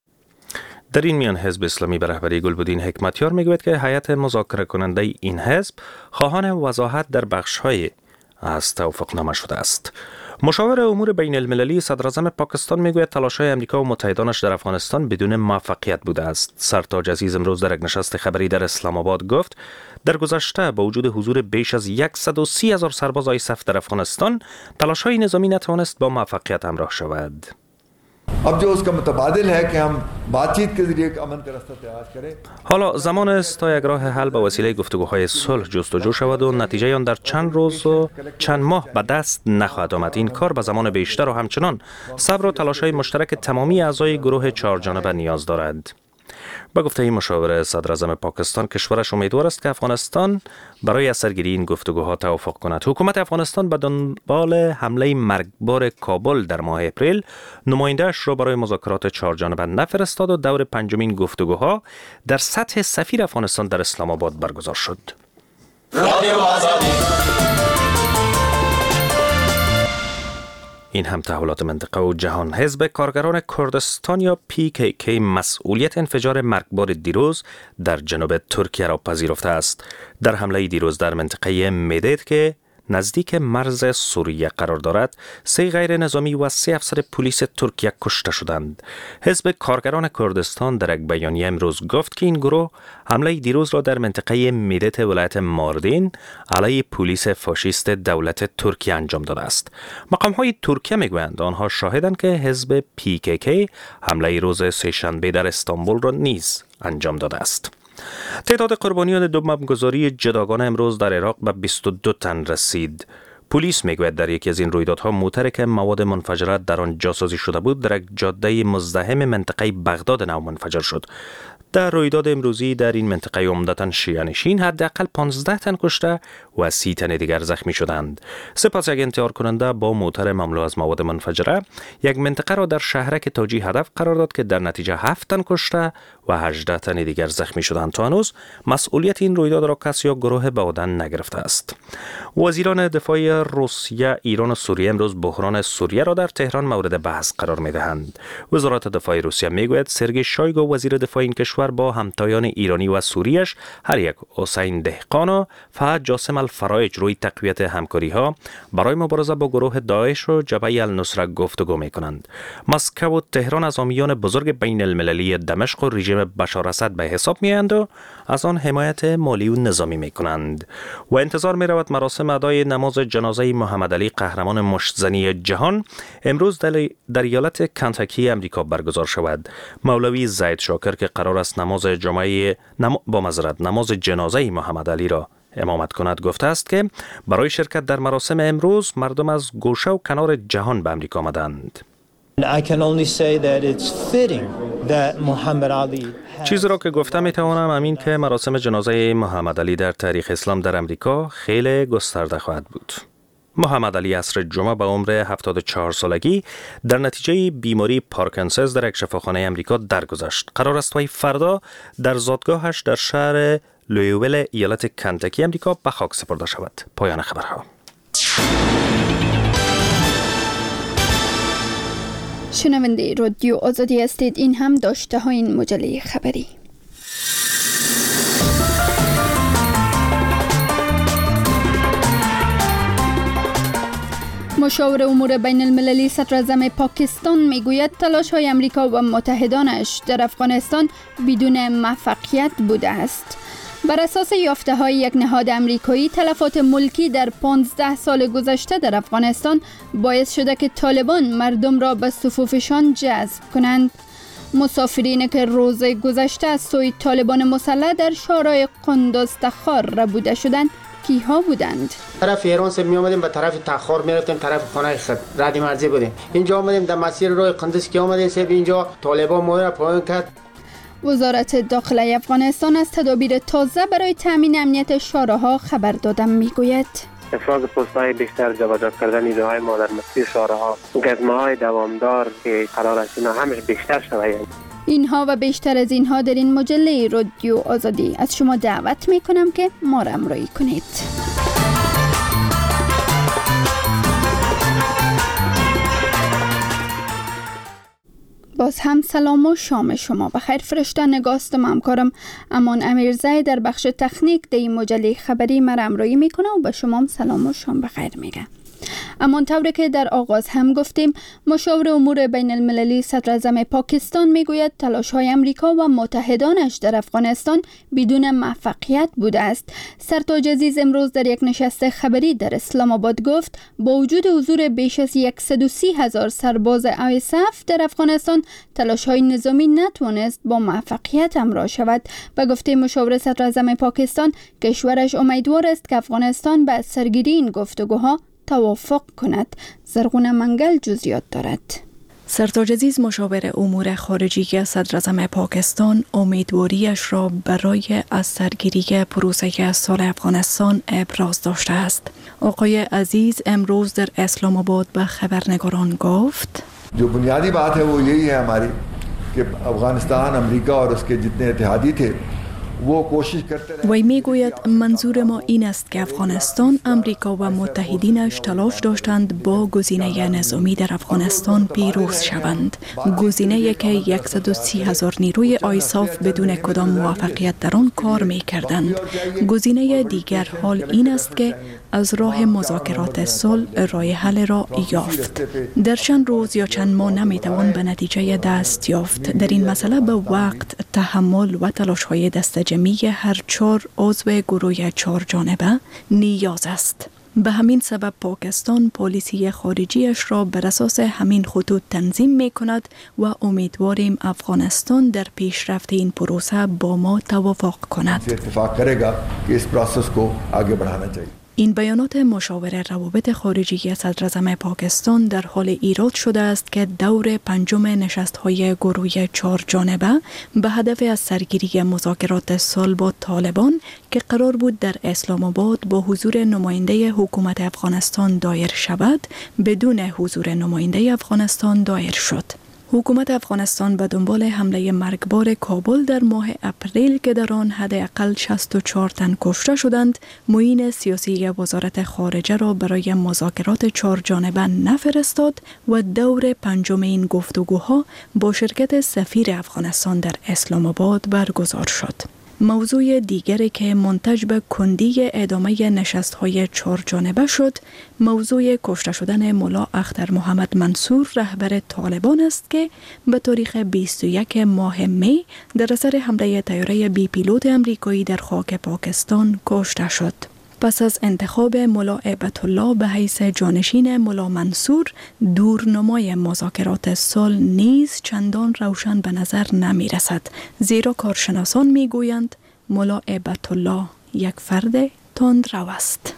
در این میان حزب اسلامی به رهبری گلبدین حکمتیار میگوید که هیئت مذاکره کننده این حزب خواهان وضاحت در بخش‌های از توافقنامه شده است. مشاور امور بین المللی صدر اعظم پاکستان میگوید تلاش‌های آمریکا و متحدانش در افغانستان بدون موفقیت بوده است. سرتاج عزیز امروز در یک نشست خبری در اسلام آباد گفت در گذشته با وجود حضور بیش از صد و سی هزار سرباز آی اس اف در افغانستان تلاش‌های نظامی نتوانست با موفقیت همراه شود. अब जो उसका मुतबादिल है कि हम बातचीत के जरिए अमन का रास्ता तैयार करें. حالا زمان است تا یک راه حل به وسیله گفتگوهای صلح جستجو شود و نتیجه آن در چند روز و چند ماه به دست نخواهد آمد. این کار به زمان بیشتر و همچنان صبر و تلاش‌های مشترک تمامی اعضای گروه چهارجانبه نیاز دارد. با گفته این مشاور صدر اعظم پاکستان کشورش امیدوار است که افغانستان برای اثرگیری این گفتگوها توافق کند. حکومت افغانستان به دنبال حمله مرگبار کابل در ماه اپریل نماینده‌اش را برای مذاکرات چهارجانبه نفرستاد و دور پنجمین گفتگوها در سطح سفیر افغانستان در اسلام آباد برگزار شد. این هم تحولات منطقه و جهان. حزب کارگران کردستان یا پی کی کی مسئولیت انفجار مرگبار دیروز در جنوب ترکیه را پذیرفته است. در حمله دیروز در منطقه مدید که نزدیک مرز سوریه قرار دارد، سه غیر نظامی و سه افسر پلیس ترکیه کشته شدند. حزب کارگران کردستان در یک بیانیه امروز گفت که این گروه حمله دیروز را در منطقه میدت ولایت ماردین علیه پلیس فاشیست دولت ترکیه انجام داده است. مقام‌های ترکیه میگویند آنها شاهدند که حزب پی کی کی حمله روز سه‌شنبه در استانبول را نیز انجام داده است. تعداد قربانیان دو بمبگذاری جداگانه امروز در عراق به بیست و دو تن رسید. پلیس میگوید در یکی از این رویدادها موتری که مواد منفجره در آن جاسازی شده بود در یک جاده مزدحم منطقه بغداد نو منفجر شد. در رویداد امروزی در این منطقه عمدتاً شیعه نشین حداقل پانزده تن کشته و سی تن دیگر زخمی شدند. سپس یک انتحار کننده با موتر مملو از مواد منفجره یک منطقه را در شهرک تاجی هدف قرار داد که در نتیجه هفت تن کشته و هجده تن دیگر زخمی شدند. تا هنوز مسئولیت این رویداد را کسی یا گروه به عهده نگرفته است. وزیران دفاع روسیه، ایران و سوریه امروز بحران سوریه را در تهران مورد بحث قرار می‌دهند. وزارت دفاع روسیه میگوید سرگئی شویگو وزیر دفاع این کشور با همتایان ایرانی و سوریش هر یک حسین دهقان و فهد جاسم الفرایج روی تقویت همکاری ها برای مبارزه با گروه داعش و جبهه النصره گفتگو می کنند. مسکو و تهران از حامیان بزرگ بین المللی دمشق و رژیم بشار اسد به حساب می آیند و از آن حمایت مالی و نظامی می کنند و انتظار می رود مراسم ادای نماز جنازه محمد علی قهرمان مشتزنی جهان امروز در ایالت کنتاکی امریکا برگزار شود. مولوی زید شاکر که قرار است نماز جمعه نم... با معذرت نماز جنازه محمد علی را امامت کند گفته است که برای شرکت در مراسم امروز مردم از گوشه و کنار جهان به امریکا آمدند. چیزی را که گفتم میتوانم همین که مراسم جنازه محمد علی در تاریخ اسلام در امریکا خیلی گسترده خواهد بود. محمد علی عصر جمعه به عمر هفتاد و چهار سالگی در نتیجه بیماری پارکنسونز در یک شفاخانه امریکا درگذشت. قرار است وی فردا در زادگاهش در شهر لویویل ایالت کنتاکی امریکا به خاک سپرده شود. پایان خبرها. شنونده رادیو آزادی هستید. این هم داشته های این مجله خبری. مشاور امور بین المللی صدر اعظم پاکستان میگوید تلاش های امریکا و متحدانش در افغانستان بدون موفقیت بوده است. بر اساس یافته های یک نهاد امریکایی، تلفات ملکی در پانزده سال گذشته در افغانستان باعث شده که طالبان مردم را به صفوفشان جذب کنند. مسافرین که روز گذشته از سوی طالبان مسلح در شارع قندوز تخار ربوده شدند کیها بودند؟ طرف ایران سے می اومدیم به طرف تخار می رفتیم، طرف خانه خود رد مرزی بودیم. اینجا اومدیم در مسیر راه قندوز که اومدیم سه اینجا طالبان ما را پایان کرد. وزارت داخله افغانستان از تدابیر تازه برای تامین امنیت شارع‌ها خبر دادن میگوید. افراز پست‌های بیشتر جابجا کردن نیروهای ما در مسیر شارع‌ها، گزمه‌های دوامدار که قرار است اینا همش بیشتر شود. اینها و بیشتر از اینها در این مجله رادیو آزادی از شما دعوت میکنم که ما را همراهی کنید. باز هم سلام و شام شما بخیر. فرشته نگاستم همکارم امان امیرزای در بخش تکنیک در این مجله خبری ما را همراهی میکنه و به شما هم سلام و شام بخیر میگه. اما طوری که در آغاز هم گفتیم، مشاور امور بین المللی صدر اعظم پاکستان میگوید تلاش‌های امریکا و متحدانش در افغانستان بدون موفقیت بوده است. سرتاج عزیز امروز در یک نشست خبری در اسلام آباد گفت با وجود حضور بیش از صد و سی هزار سرباز آی اس اف در افغانستان، تلاش‌های نظامی نتوانست با موفقیت همراه شود. به گفته مشاور صدر اعظم پاکستان، کشورش امیدوار است که افغانستان به سرگیری این گفتگوها توافق کند. زرغون منگل جزئیات دارد. سرتاج عزیز مشاور امور خارجی صدر اعظم پاکستان امیدواریش را برای از سرگیری پروسه سال افغانستان ابراز داشته است. آقای عزیز امروز در اسلام آباد به خبرنگاران گفت जो बुनियादी बात है वो यही है हमारी कि अफगानिस्तान अमेरिका और उसके जितने इत्तेहादी थे وی میگوید منظور ما این است که افغانستان، امریکا و متحدینش تلاش داشتند با گزینه نظامی در افغانستان پیروز شوند. گزینه‌ای که صد و سی هزار نیروی آیساف بدون کدام موفقیت در آن کار می کردند. گزینه دیگر حال این است که از راه مذاکرات صلح راه حل را یافت. در چند روز یا چند ماه نمی توان به نتیجه دست یافت. در این مسئله به وقت، تحمل و تلاش‌های دست جمعی هر چهار عضو گروه چهار جانبه نیاز است. به همین سبب پاکستان پالیسی خارجیش را بر اساس همین خطوط تنظیم می کند و امیدواریم افغانستان در پیشرفت این پروسه با ما توافق کند. این بیانات مشاور روابط خارجی صدراعظم پاکستان در حال ایراد شده است که دور پنجم نشست‌های گروه چهار جانبه به هدف از سرگیری مذاکرات صلح با طالبان که قرار بود در اسلام آباد با حضور نماینده حکومت افغانستان دایر شود، بدون حضور نماینده افغانستان دایر شد. حکومت افغانستان به دنبال حمله مرگبار کابل در ماه اپریل که در آن حداقل شصت و چهار تن کشته شدند، معین سیاسی وزارت خارجه را برای مذاکرات چهار جانبه نفرستاد و دور پنجم این گفتگوها با شرکت سفیر افغانستان در اسلام آباد برگزار شد. موضوع دیگری که منتج به کندی ادامه نشست‌های چهار جانبه شد، موضوع کشته شدن ملا اختر محمد منصور رهبر طالبان است که به تاریخ بیست و یک ماه می در اثر حمله طیاره بی پیلوت امریکایی در خاک پاکستان کشته شد. پس از انتخاب ملا هیبت الله به حیث جانشین ملا منصور، دورنمای مذاکرات صلح نیز چندان روشن به نظر نمی رسد، زیرا کارشناسان می گویند ملا هیبت الله یک فرد تندرو است.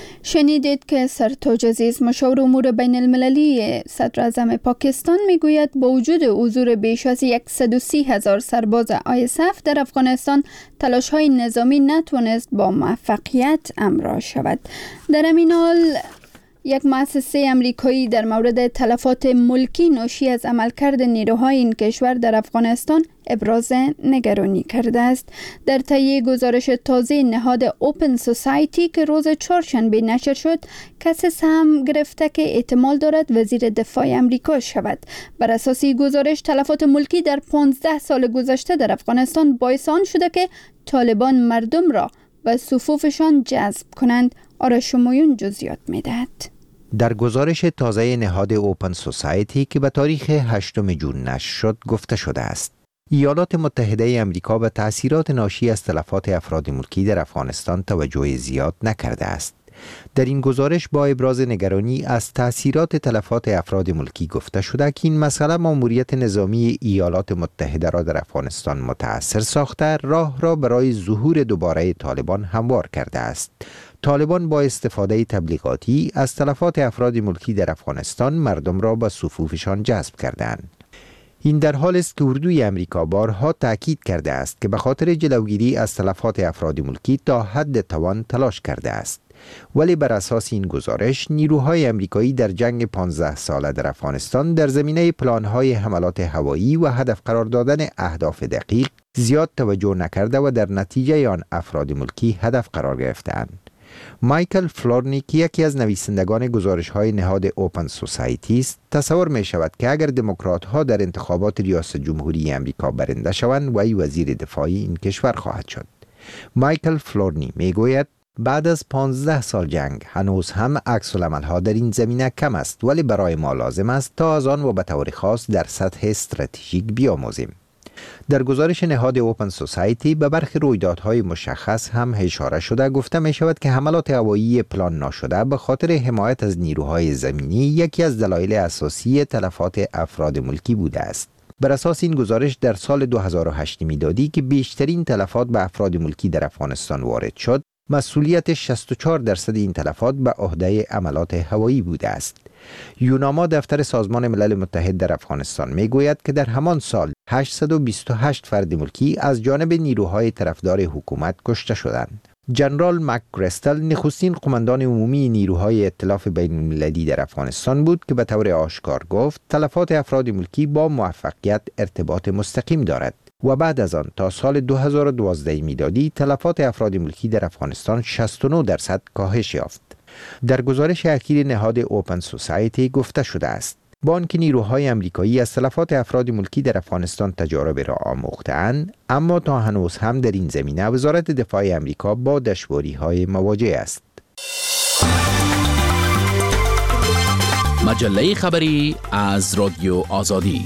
شنیدید که سرتاج عزیز مشاور امور بین المللی صدراعظم پاکستان میگوید با وجود حضور بیش از صد و سی هزار سرباز آی اس اف در افغانستان، تلاش های نظامی نتوانست با موفقیت همراه شود. در همین حال یک مؤسسه امریکایی در مورد تلفات ملکی ناشی از عملکرد نیروهای این کشور در افغانستان ابراز نگرانی کرده است. در طی گزارش تازه نهاد اوپن سوسایتی که روز چهارشنبه نشر شد، کسی سهم گرفته که احتمال دارد وزیر دفاع امریکا شود. بر اساس گزارش، تلفات ملکی در پانزده سال گذشته در افغانستان باعث آن شده که طالبان مردم را به صفوفشان جذب کنند. آرش شمایون جزئیات می‌دهد. در گزارش تازه نهاد اوپن سوسایتی که به تاریخ هشتم جون نشر شد گفته شده است ایالات متحده امریکا به تأثیرات ناشی از تلفات افراد ملکی در افغانستان توجه زیاد نکرده است. در این گزارش با ابراز نگرانی از تأثیرات تلفات افراد ملکی گفته شده که این مسئله مأموریت نظامی ایالات متحده را در افغانستان متأثر ساخته، راه را برای ظهور دوباره طالبان هموار کرده است. طالبان با استفاده تبلیغاتی از تلفات افراد ملکی در افغانستان مردم را به صفوفشان جذب کردند. این در حال است که اردوی امریکا بارها تاکید کرده است که به خاطر جلوگیری از تلفات افراد ملکی تا حد توان تلاش کرده است. ولی بر اساس این گزارش، نیروهای امریکایی در جنگ پانزده ساله در افغانستان در زمینه پلان‌های حملات هوایی و هدف قرار دادن اهداف دقیق زیاد توجه نکرده و در نتیجه آن افراد ملکی هدف قرار گرفتند. مایکل فلورنی که یکی از نویسندگان گزارش‌های نهاد اوپن سوسایتی است، تصور می شود که اگر دموکرات ها در انتخابات ریاست جمهوری امریکا برنده شوند، وی وزیر دفاع این کشور خواهد شد. مایکل فلورنی می گوید بعد از پانزده سال جنگ هنوز هم عکس العمل‌ها در این زمینه کم است، ولی برای ما لازم است تا از آن و به طور خاص در سطح استراتژیک بیاموزیم. در گزارش نهاد اوپن سوسایتی به برخی رویدادهای مشخص هم اشاره شده. گفته می شود که حملات هوایی پلان ناشده به خاطر حمایت از نیروهای زمینی یکی از دلایل اساسی تلفات افراد ملکی بوده است. بر اساس این گزارش، در سال دو هزار و هشت میلادی که بیشترین تلفات به افراد ملکی در افغانستان وارد شد، مسئولیت شصت و چهار درصد این تلفات به عهده عملات هوایی بوده است. یوناما دفتر سازمان ملل متحد در افغانستان می گوید که در همان سال هشتصد و بیست و هشت فرد ملکی از جانب نیروهای طرفدار حکومت کشته شدند. جنرال مک گرستل نخستین قماندان عمومی نیروهای ائتلاف بین المللی در افغانستان بود که به طور آشکار گفت تلفات افراد ملکی با موفقیت ارتباط مستقیم دارد. و بعد از آن تا سال دو هزار و دوازده میلادی تلفات افراد ملکی در افغانستان شصت و نه درصد کاهش یافت. در گزارش اخیر نهاد اوپن سوسایتی گفته شده است با آنکه نیروهای امریکایی از تلفات افراد ملکی در افغانستان تجارب را آموخته‌اند، اما تا هنوز هم در این زمینه وزارت دفاع امریکا با دشواری‌های مواجه است. مجله خبری از رادیو آزادی.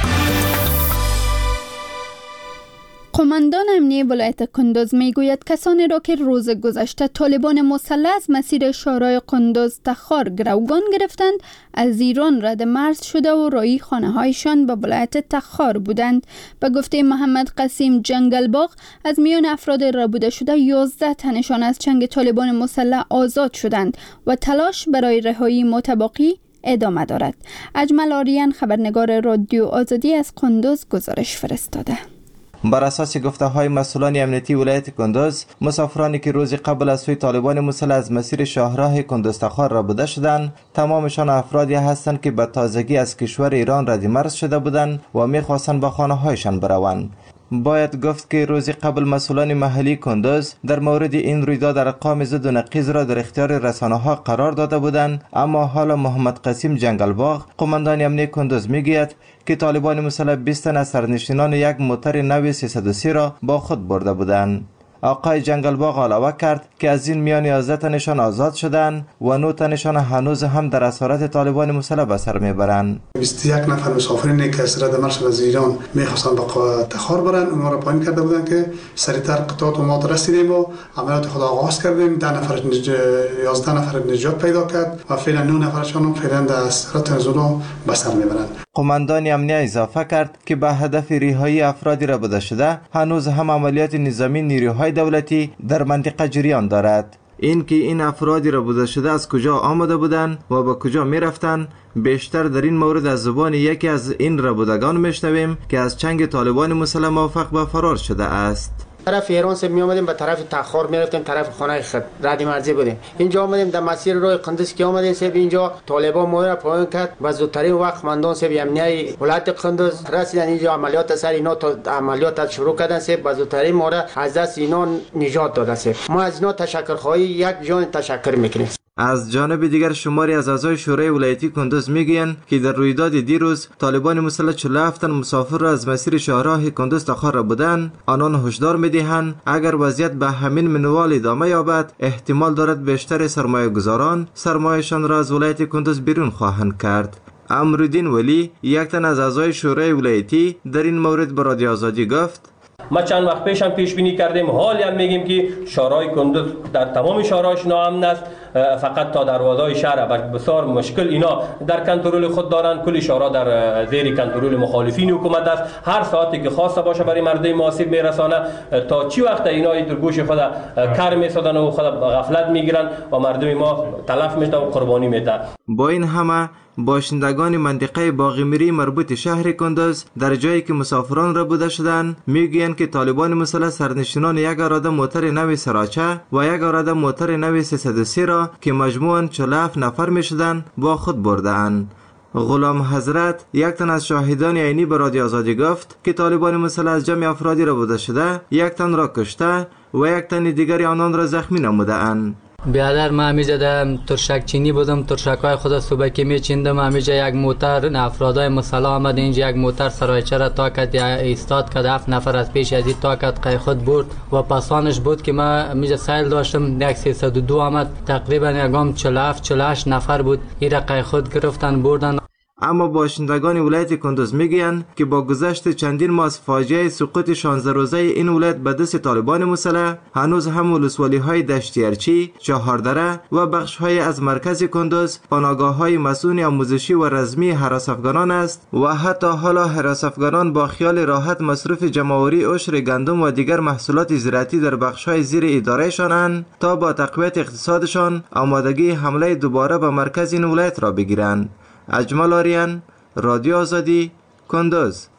قماندان امنیه ولایت کندوز میگوید کسانی را که روز گذشته طالبان مسلح از مسیر شورای کندوز تخار گروگان گرفتند از ایران رد مرز شده و رای خانه هایشان به ولایت تخار بودند. به گفته محمد قسیم جنگلباغ از میان افراد ربوده شده یازده تنشان از چنگ طالبان مسلح آزاد شدند و تلاش برای رهایی متباقی ادامه دارد. اجمل آریان خبرنگار رادیو آزادی از کندوز گزارش فرستاده. بر اساس گفته های مسئولان امنیتی ولایت کندوز، مسافرانی که روز قبل از سوی طالبان مسلح از مسیر شاهراه کندوز تخار ربوده شدند، تمامشان افرادی هستند که به تازگی از کشور ایران رد مرز شده بودند و می‌خواستند به خانه هایشان بروند. باید گفت که روز قبل مسئولان محلی کندوز در مورد این رویداد ارقام ضد و نقیض را در اختیار رسانه‌ها قرار داده بودند، اما حالا محمد قسیم جنگلباغ قماندان امنیه کندوز میگوید که طالبان مسلح بیست تن از سرنشینان یک موتر نو سیصد و سی را با خود برده بودند. آقای جنگلباغ علاوه کرد که از این میان یازده تنشان آزاد شدند و نه تنشان هنوز هم در اسارت طالبان مسلح به سر میبرند. بیست و یک نفر مسافرین که از رد مرز از ایران میخواستند به تخار برند، اونها را پایین کرده بودند که سریعتر قطعات و ما رسیدیم و عملیات خود آغاز کردیم. ده نفر یازده نفر نجات پیدا کرد و فعلا نه نفرشان فعلا در اسارت نزول به سر میبرند. قماندان امنیه اضافه کرد که به هدف رهایی افرادی ربوده شده هنوز هم عملیات نظامی نیروهای دولتی در منطقه جریان دارد. این که این افرادی ربوده شده از کجا آمده بودند و به کجا می رفتند بیشتر در این مورد از زبان یکی از این ربودگان میشنویم که از چنگ طالبان مسلح موفق به فرار شده است. طرف ایران سے می اومدیم به طرف تخار می رفتیم، طرف خانه خود رد مرزی بودیم. اینجا اومدیم در مسیر روی قندز که اومدیم سه اینجا طالبان ما را پایین کرد و زودترین وقت قماندان سه امنیه ولایت قندز رسیدن اینجا عملیات سر اینا تا عملیات شروع کردن سه و زودترین ما را از دست اینا نجات دادن سه. ما از اینا تشکر خواهی یک جان تشکر میکنیم. از جانب دیگر شماری از اعضای شورای ولایتی کندوز میگویند که در رویداد دیروز طالبان مسلح چهل و هفت تن مسافر را از مسیر شاهراه کندوز تخار ربودند. آنان هشدار میدهند اگر وضعیت به همین منوال ادامه یابد احتمال دارد بیشتر سرمایه گذاران سرمایهشان را از ولایت کندوز بیرون خواهند کرد. امرالدین ولی یک تن از اعضای شورای ولایتی در این مورد به رادیو آزادی گفت ما چند وقت پیش هم پیش بینی کردیم، حالی هم میگیم که شورای کندوز در تمام شورایش ناامن است، فقط تا دروازه شهر بسیار مشکل اینا در کنترل خود دارند. کل شورا در زیر کنترل مخالفین حکومت است. هر ساعتی که خواسته باشه برای مردم آسیب میرسانه. تا چی وقت اینا در گوش خود کار میسازن و خود غفلت میگیرن و مردم ما تلف میشن و قربانی میدن. با این همه باشندگان منطقه باغیمیری مربوط شهر کندوز در جایی که مسافران ربوده شدند میگویند که طالبان مسلح سرنشینان یک اراده موتر نو سراچه و یک اراده موتر نو سیصد و سی را که مجموعاً چهل و هفت نفر میشدند با خود برده‌اند. غلام حضرت یک تن از شاهدان عینی به رادیو آزادی گفت که طالبان مسلح از جمع افرادی ربوده شده یک تن را کشته و یک تن دیگری آنان را زخمی نموده اند. بیادر ما همیشه ترشک چینی بودم، ترشکای خود صبحی میچیندم. همیشه یک موتر افرادای مسلح آمد اینجا، یک موتر سرایچه را تا کد ایستاد کد هفت نفر از پیش از این تا کد قای خود برد و پسانش بود که ما همیشه سیل داشتم یک سیصد و دو آمد تقریبا یکم چهل و هفت چهل و هشت نفر بود. این را قای خود گرفتن بردن. اما باشندگان ولایت کندوز میگویند که با گذشت چندین ماه از فاجعه سقوط شانزده روزه این ولایت به دست طالبان مسلح هنوز هم ولسوالی های دشتیرچی، چهاردره و بخش های از مرکز کندوز پناهگاه های مسئول آموزشی و رزمی هراس افغانان است و حتی حالا هراس افغانان با خیال راحت مصرف جمع‌آوری عشر گندم و دیگر محصولات زراعتی در بخش های زیر اداره شانند تا با تقویت اقتصادشان آمادگی حمله دوباره به مرکز این ولایت را بگیرند. اجمل آریان، رادیو آزادی، کندوز.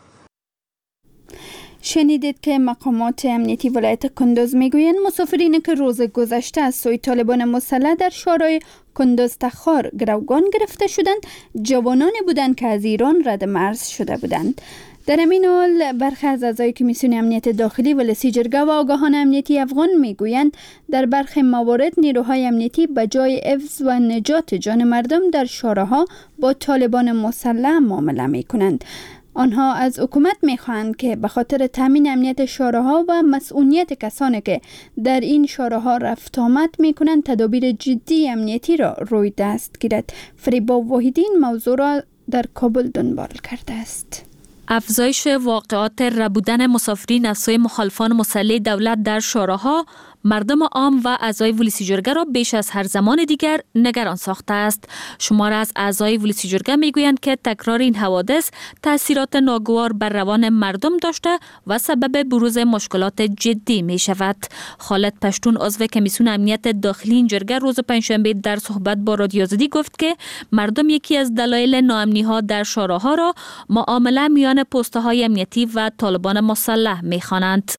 شنیدید که مقامات امنیتی ولایت کندوز میگویند مسافرین که روز گذشته از سوی طالبان مسلح در شورای کندوز تخار گروگان گرفته شدند جوانانی بودند که از ایران رد مرز شده بودند. در همین حال برخی از اعضای کمیسیون امنیت داخلی و لسی جرگه و آگاهان امنیتی افغان میگویند در برخی موارد نیروهای امنیتی به جای حفظ و نجات جان مردم در شوراها با طالبان مسلح معامله میکنند. آنها از حکومت میخواهند که به خاطر تامین امنیت شوراها و مسئولیت کسانی که در این شوراها رفت آمد میکنند تدابیر جدی امنیتی را روی دست گیرد. فریبا واحدین موضوع را در کابل دنبال کرده است. افزایش واقعات ربودن مسافرین از سوی مخالفان مسلح دولت در شوراها مردم عام و اعضای ولسی جرگه را بیش از هر زمان دیگر نگران ساخته است. شمار از اعضای ولسی جرگه میگویند که تکرار این حوادث تاثیرات ناگوار بر روان مردم داشته و سبب بروز مشکلات جدی می شود. خالد پشتون عضو کمیسیون امنیت داخلی این جرگه روز پنجشنبه در صحبت با رادیو آزادی گفت که مردم یکی از دلایل ناامنی ها در شوراها را معامله میان پسته های امنیتی و طالبان مسلح می خوانند.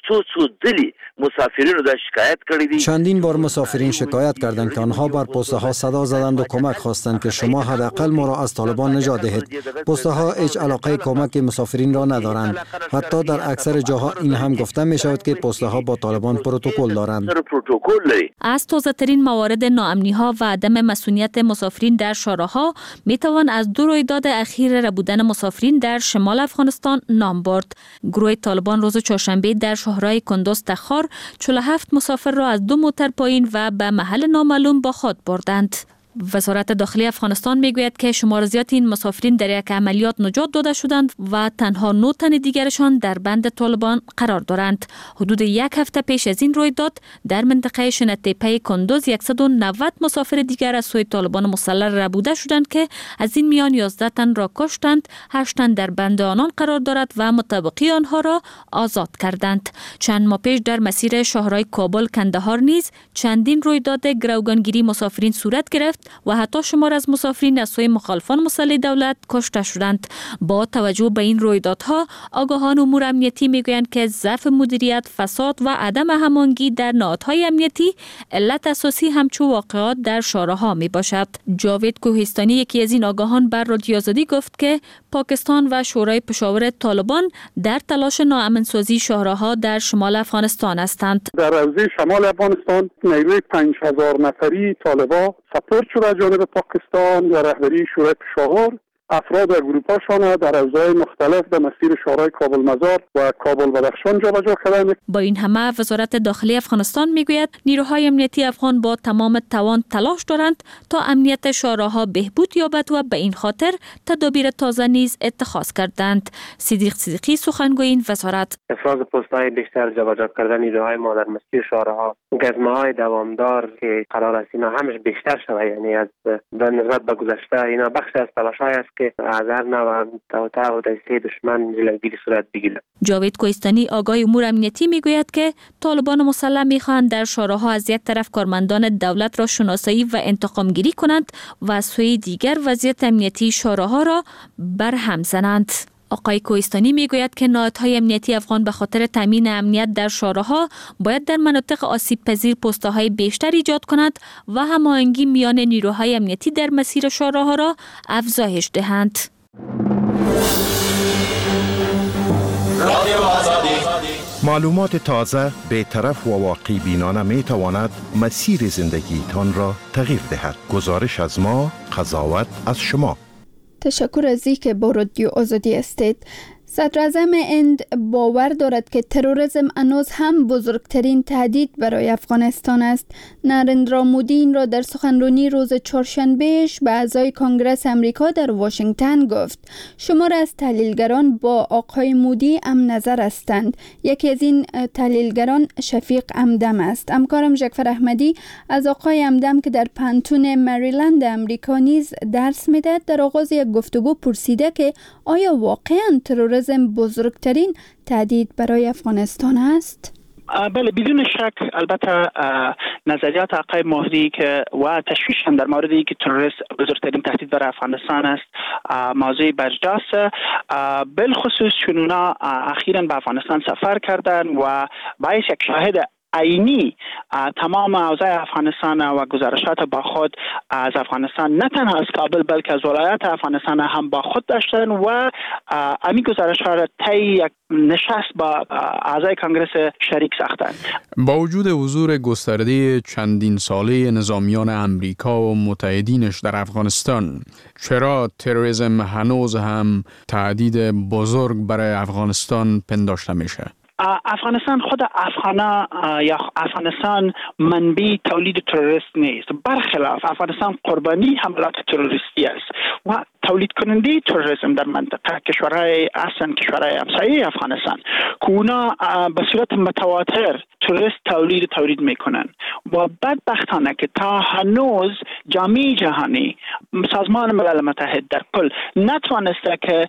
مسافرین رو در شکایت کردید. چندین بار مسافرین شکایت کردند که آنها بر پسته ها صدا زدند و کمک خواستند که شما حداقل ما را از طالبان نجات دهید. پسته ها هیچ علاقه کمک مسافرین را ندارند. حتی در اکثر جاها این هم گفته می شود که پسته ها با طالبان پروتکل دارند. از تازه ترین موارد ناامنی ها و عدم مسئولیت مسافرین در شوراها می توان از دو رویداد اخیر ربودن مسافرین در شمال افغانستان نام برد. گروه طالبان روز چهارشنبه در شهرهای کندوز تخار چهل و هفت مسافر را از دو موتر پایین و به محل نامعلوم با خود بردند. وزارت داخلی افغانستان میگوید که شمار زیاد این مسافرین در یک عملیات نجات داده شدند و تنها نه تن دیگرشان در بند طالبان قرار دارند. حدود یک هفته پیش از این رویداد در منطقه شنتیپه کندوز صد و نود مسافر دیگر از سوی طالبان مسلح ربوده شدند که از این میان یازده تن را کشتند، هشت تن در بند آنان قرار دارد و مطابقی آنها را آزاد کردند. چند ماه پیش در مسیر شهرهای کابل کندهار نیز چندین رویداد گروگانگیری مسافرین صورت گرفت و حتی شمار از مسافرین از سوی مخالفان مسلح دولت کشته شدند. با توجه به این رویدادها آگاهان امور امنیتی میگویند که ضعف مدیریت، فساد و عدم هماهنگی در نهادهای امنیتی علت اساسی همچو واقعات در شوراها می باشد. جاوید کوهستانی یکی از این آگاهان بر رادیو آزادی گفت که پاکستان و شورای پشاور طالبان در تلاش ناامنسازی شهرها در شمال افغانستان هستند. در حوزه شمال افغانستان نیروی پنج هزار نفری طالبان سپورت شده از جانب پاکستان و رهبری شورای پشاور افراد و گروپاشان در حوزه‌های مختلف در مسیر شهرهای کابل مزار و کابل بدخشان جابجا کردند. با این همه وزارت داخلی افغانستان میگوید نیروهای امنیتی افغان با تمام توان تلاش دارند تا امنیت شهرها بهبود یابد و به این خاطر تدابیر تازه نیز اتخاذ کردند. صدیق صدیقی سخنگوی این وزارت: افراز پست‌های بیشتر جابجا کردن نیروهای ما در مسیر شهرها، گزمه‌های دوامدار که قرار است اینا همش بیشتر شود، یعنی از به نسبت به گذشته اینا بخش از تلاش‌های است که از هر نوع توطئه و تجزیه دشمن جلوگیری صورت بگیرد. جاوید کوهستانی آگاه امور امنیتی میگوید که طالبان مسلح میخواهند در شوراها از یک طرف کارمندان دولت را شناسایی و انتقام گیری کنند و از سوی دیگر وضعیت امنیتی شوراها را برهم زنند. آقای کوهستانی میگوید که نهادهای امنیتی افغان به خاطر تامین امنیت در شوراها باید در مناطق آسیب پذیر پست‌های بیشتر ایجاد کند و هماهنگی میان نیروهای امنیتی در مسیر شوراها را افزایش دهند. معلومات تازه، بی‌طرف و واقعی بینانه می تواند مسیر زندگیتان را تغییر دهد. گزارش از ما، قضاوت از شما. تشکر از اینکه با رادیو آزادی هستید. صدراعظم هند باور دارد که تروریسم هنوز هم بزرگترین تهدید برای افغانستان است. نریندرا مودی این را در سخنرانی روز چهارشنبهش به اعضای کنگره امریکا در واشنگتن گفت. شمار از تحلیلگران با آقای مودی هم نظر هستند. یکی از این تحلیلگران شفیق همدم است. همکارم جعفر احمدی از آقای همدم که در پانتون مریلند امریکا نیز درس میدهد در آغاز یک گفتگو پرسیده که آیا واقعا تروریسم بزرگترین تهدید برای افغانستان است؟ بله، بدون شک. البته نظریات آقای مهدی که و تشویش هم در موردی که تروریسم بزرگترین تهدید برای افغانستان است موضوع برجاست، بالخصوص چون اونا اخیراً به افغانستان سفر کردن و باعث یک شاهد عینی تمام اوضاع افغانستان و گزارشات با خود از افغانستان نه تنها از کابل بلکه از ولایات افغانستان هم با خود داشتن و امی گزارشات را طی یک نشست با اعضای کنگره شریک ساختند. با وجود حضور گسترده چندین ساله نظامیان امریکا و متحدینش در افغانستان، چرا تروریسم هنوز هم تهدید بزرگ برای افغانستان پنداشته میشه؟ افغانستان خود افغانا یا افغانستان منبع تولید تروریست نیست، برخلاف افغانستان قربانی حملات تروریستی است و تولید کننده تروریسم در منطقه کشورهای اصلا کشورهای همسایه افغانستان که اونا به صورت متواتر تروریست تولید تولید میکنن و بدبختانه که تا هنوز جامعه جهانی سازمان ملل متحد در کل نتوانسته که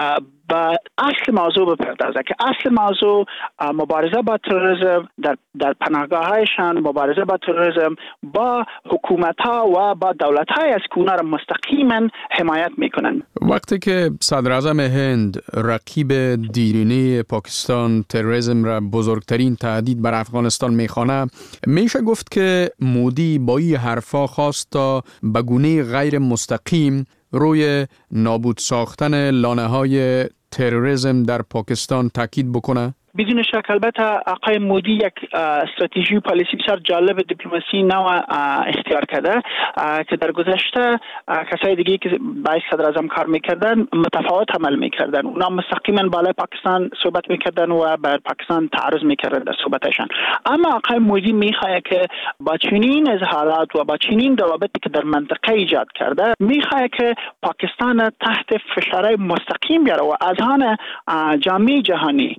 با اصل موضوع بپردازه که اصل موضوع مبارزه با تروریسم در در پناهگاه‌هایشان، مبارزه با تروریسم با حکومت‌ها و با دولت‌های از که اونا را مستقیما حمایت میکنن. وقتی که صدر اعظم هند رقیب دیرینه پاکستان تروریسم را بزرگترین تهدید بر افغانستان میخوانه، میشه گفت که مودی با این حرفا خواست تا به گونه غیر مستقیم روی نابود ساختن لانه‌های تروریسم در پاکستان تاکید بکنه؟ بدون شک البته آقای مودی یک استراتژی و پالیسی بسیار جالب دیپلماسی نو اختیار کرده که در گذشته کسای دیگه که باعث صدر اعظم کار میکردن متفاوت عمل میکردن. اونا مستقیما بالای پاکستان صحبت میکردن و بر پاکستان تعرض میکردن در صحبتشان. اما آقای مودی میخواد که با چنین اظهارات و با چنین روابطی که در منطقه ایجاد کرده میخواد که پاکستان تحت فشارهای مستقیم بیاره و اذهان جامعه جهانی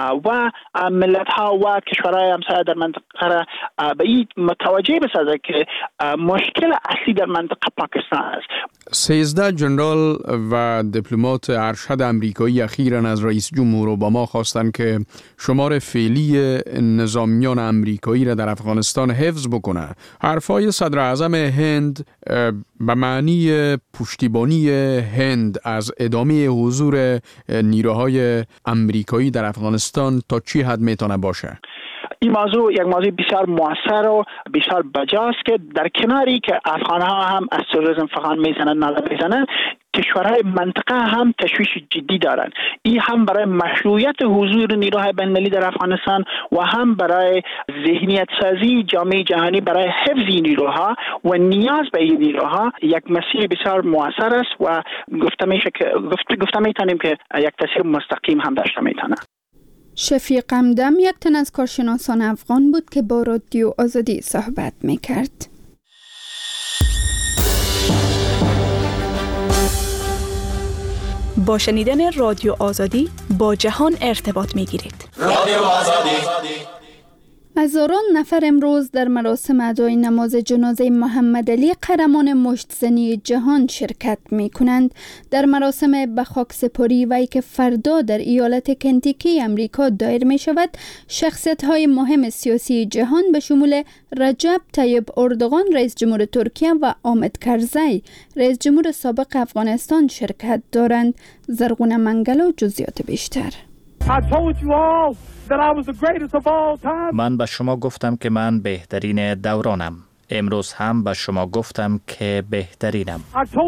و ملت‌ها و کشورهای همسایه در منطقه را به این متوجه بسازه که مشکل اصلی در منطقه پاکستان است. سیزده جنرال و دیپلمات ارشد امریکایی اخیراً از رئیس جمهور اوباما خواستند که شمار فعلی نظامیان امریکایی را در افغانستان حفظ بکنه. حرفای صدر اعظم هند به معنی پشتیبانی هند از ادامه حضور نیروهای امریکایی در افغانستان تا چی حد میتونه باشه؟ این موضوع یک موضوع بسیار موثر و بسیار بجاست که در کناری که افغان‌ها هم از تروریسم فغان میزنن ناله میزنن، کشورهای منطقه هم تشویش جدی دارند. این هم برای مشروعیت حضور نیروهای بین‌المللی در افغانستان و هم برای ذهنیت سازی جامعه جهانی برای حفظ نیروها و نیاز به این نیروها یک مسیر بسیار موثر است و گفته میشه که گفته گفته میتونیم که یک تاثیر مستقیم هم داشته میتونه. شفیق همدم یک تن از کارشناسان افغان بود که با رادیو آزادی صحبت میکرد. با شنیدن رادیو آزادی با جهان ارتباط میگیرید. رادیو آزادی. هزاران نفر امروز در مراسم ادای نماز جنازه محمد علی قهرمان مشت‌زنی جهان شرکت می کنند. در مراسم به خاک سپاری وی که فردا در ایالت کنتیکی امریکا دایر می شود، شخصیت های مهم سیاسی جهان به شمول رجب طیب اردوغان رئیس جمهور ترکیه و حامد کرزی رئیس جمهور سابق افغانستان شرکت دارند. زرغونه منگل و جزئیات بیشتر. من به شما گفتم که من بهترین دورانم. امروز هم به شما گفتم که بهترینم.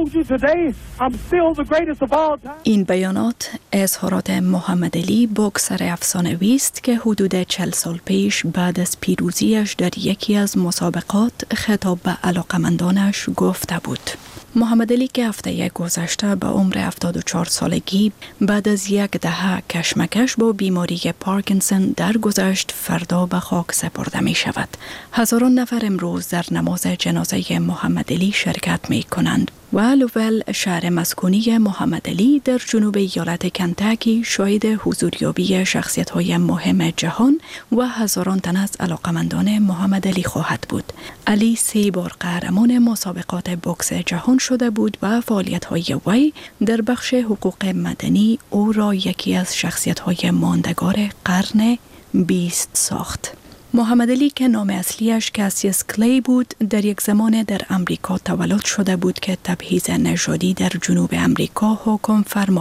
این بیانات اظهارات محمد علی بوکسر افسانه‌ای است که حدود چهل سال پیش بعد از پیروزیش در یکی از مسابقات خطاب به علاقمندانش گفته بود. محمد علی که هفته گذشته به عمر هفتاد و چهار سالگی بعد از یک دهه کشمکش با بیماری پارکینسون درگذشت، فردا به خاک سپرده می شود. هزاران نفر امروز در نماز جنازه محمد علی شرکت می کنند و لوول شهر مسکونی محمد علی در جنوب ایالت کنتاکی شاهد حضوریابی شخصیت‌های مهم جهان و هزاران تن از علاقمندان محمد علی خواهد بود. علی سه بار قهرمان مسابقات بوکس جهان شده بود و فعالیت‌های وی در بخش حقوق مدنی او را یکی از شخصیت‌های ماندگار قرن بیست ساخت. محمد علی که نام اصلیش کاسیوس کلی بود، در یک زمان در امریکا تولد شده بود که تبعیض نژادی در جنوب امریکا حکم فرما بود.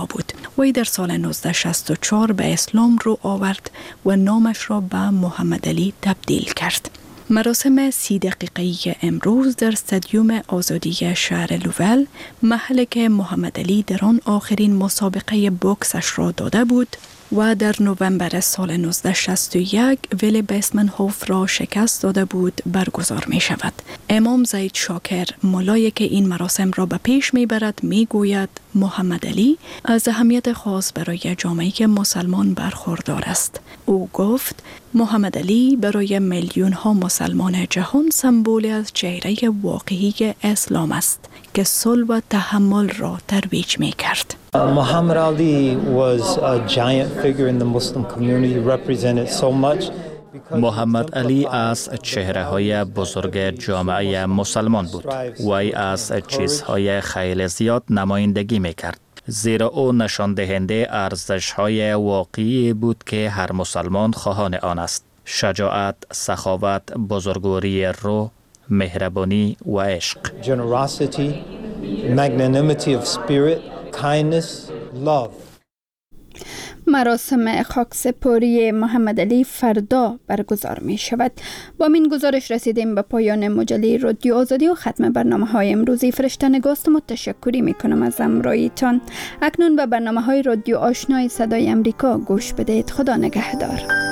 وی در سال نوزده شصت و چهار به اسلام رو آورد و نامش را به محمد علی تبدیل کرد. مراسم سی دقیقه‌ای امروز در استادیوم آزادی شهر لوول، محلی که محمد علی در آن آخرین مسابقه بوکسش را داده بود و در نوامبر سال نوزده شصت و یک ویلی بیسمنهوف را شکست داده بود برگزار می شود. امام زید شاکر، ملایی که این مراسم را به پیش می برد، می گوید محمد علی از اهمیت خاص برای جامعه مسلمان برخوردار است. او گفت محمد علی برای میلیون ها مسلمان جهان سمبولی از چهره واقعی اسلام است که صلح و تحمل را ترویج می کرد. Muhammad Ali was a giant figure in the Muslim community, represented so much. محمد علی از چهره های بزرگ جامعه مسلمان بود. وی از چیزهای خیلی زیاد نمایندگی میکرد. زیرا او نشان دهنده ارزش های واقعی بود که هر مسلمان خواهان آن است. شجاعت، سخاوت، بزرگواری روح، مهربانی و عشق. Generosity, magnanimity of spirit, kindness, love. مراسم خاکسپاری محمد علی فردا برگزار می شود. با این گزارش رسیدیم به پایان مجله رادیو آزادی و ختم برنامه های امروزی. فرشته نگاست متشکری می کنم از همراهیتان. اکنون به برنامه های رادیو آشنای صدای امریکا گوش بدهید. خدا نگهدار.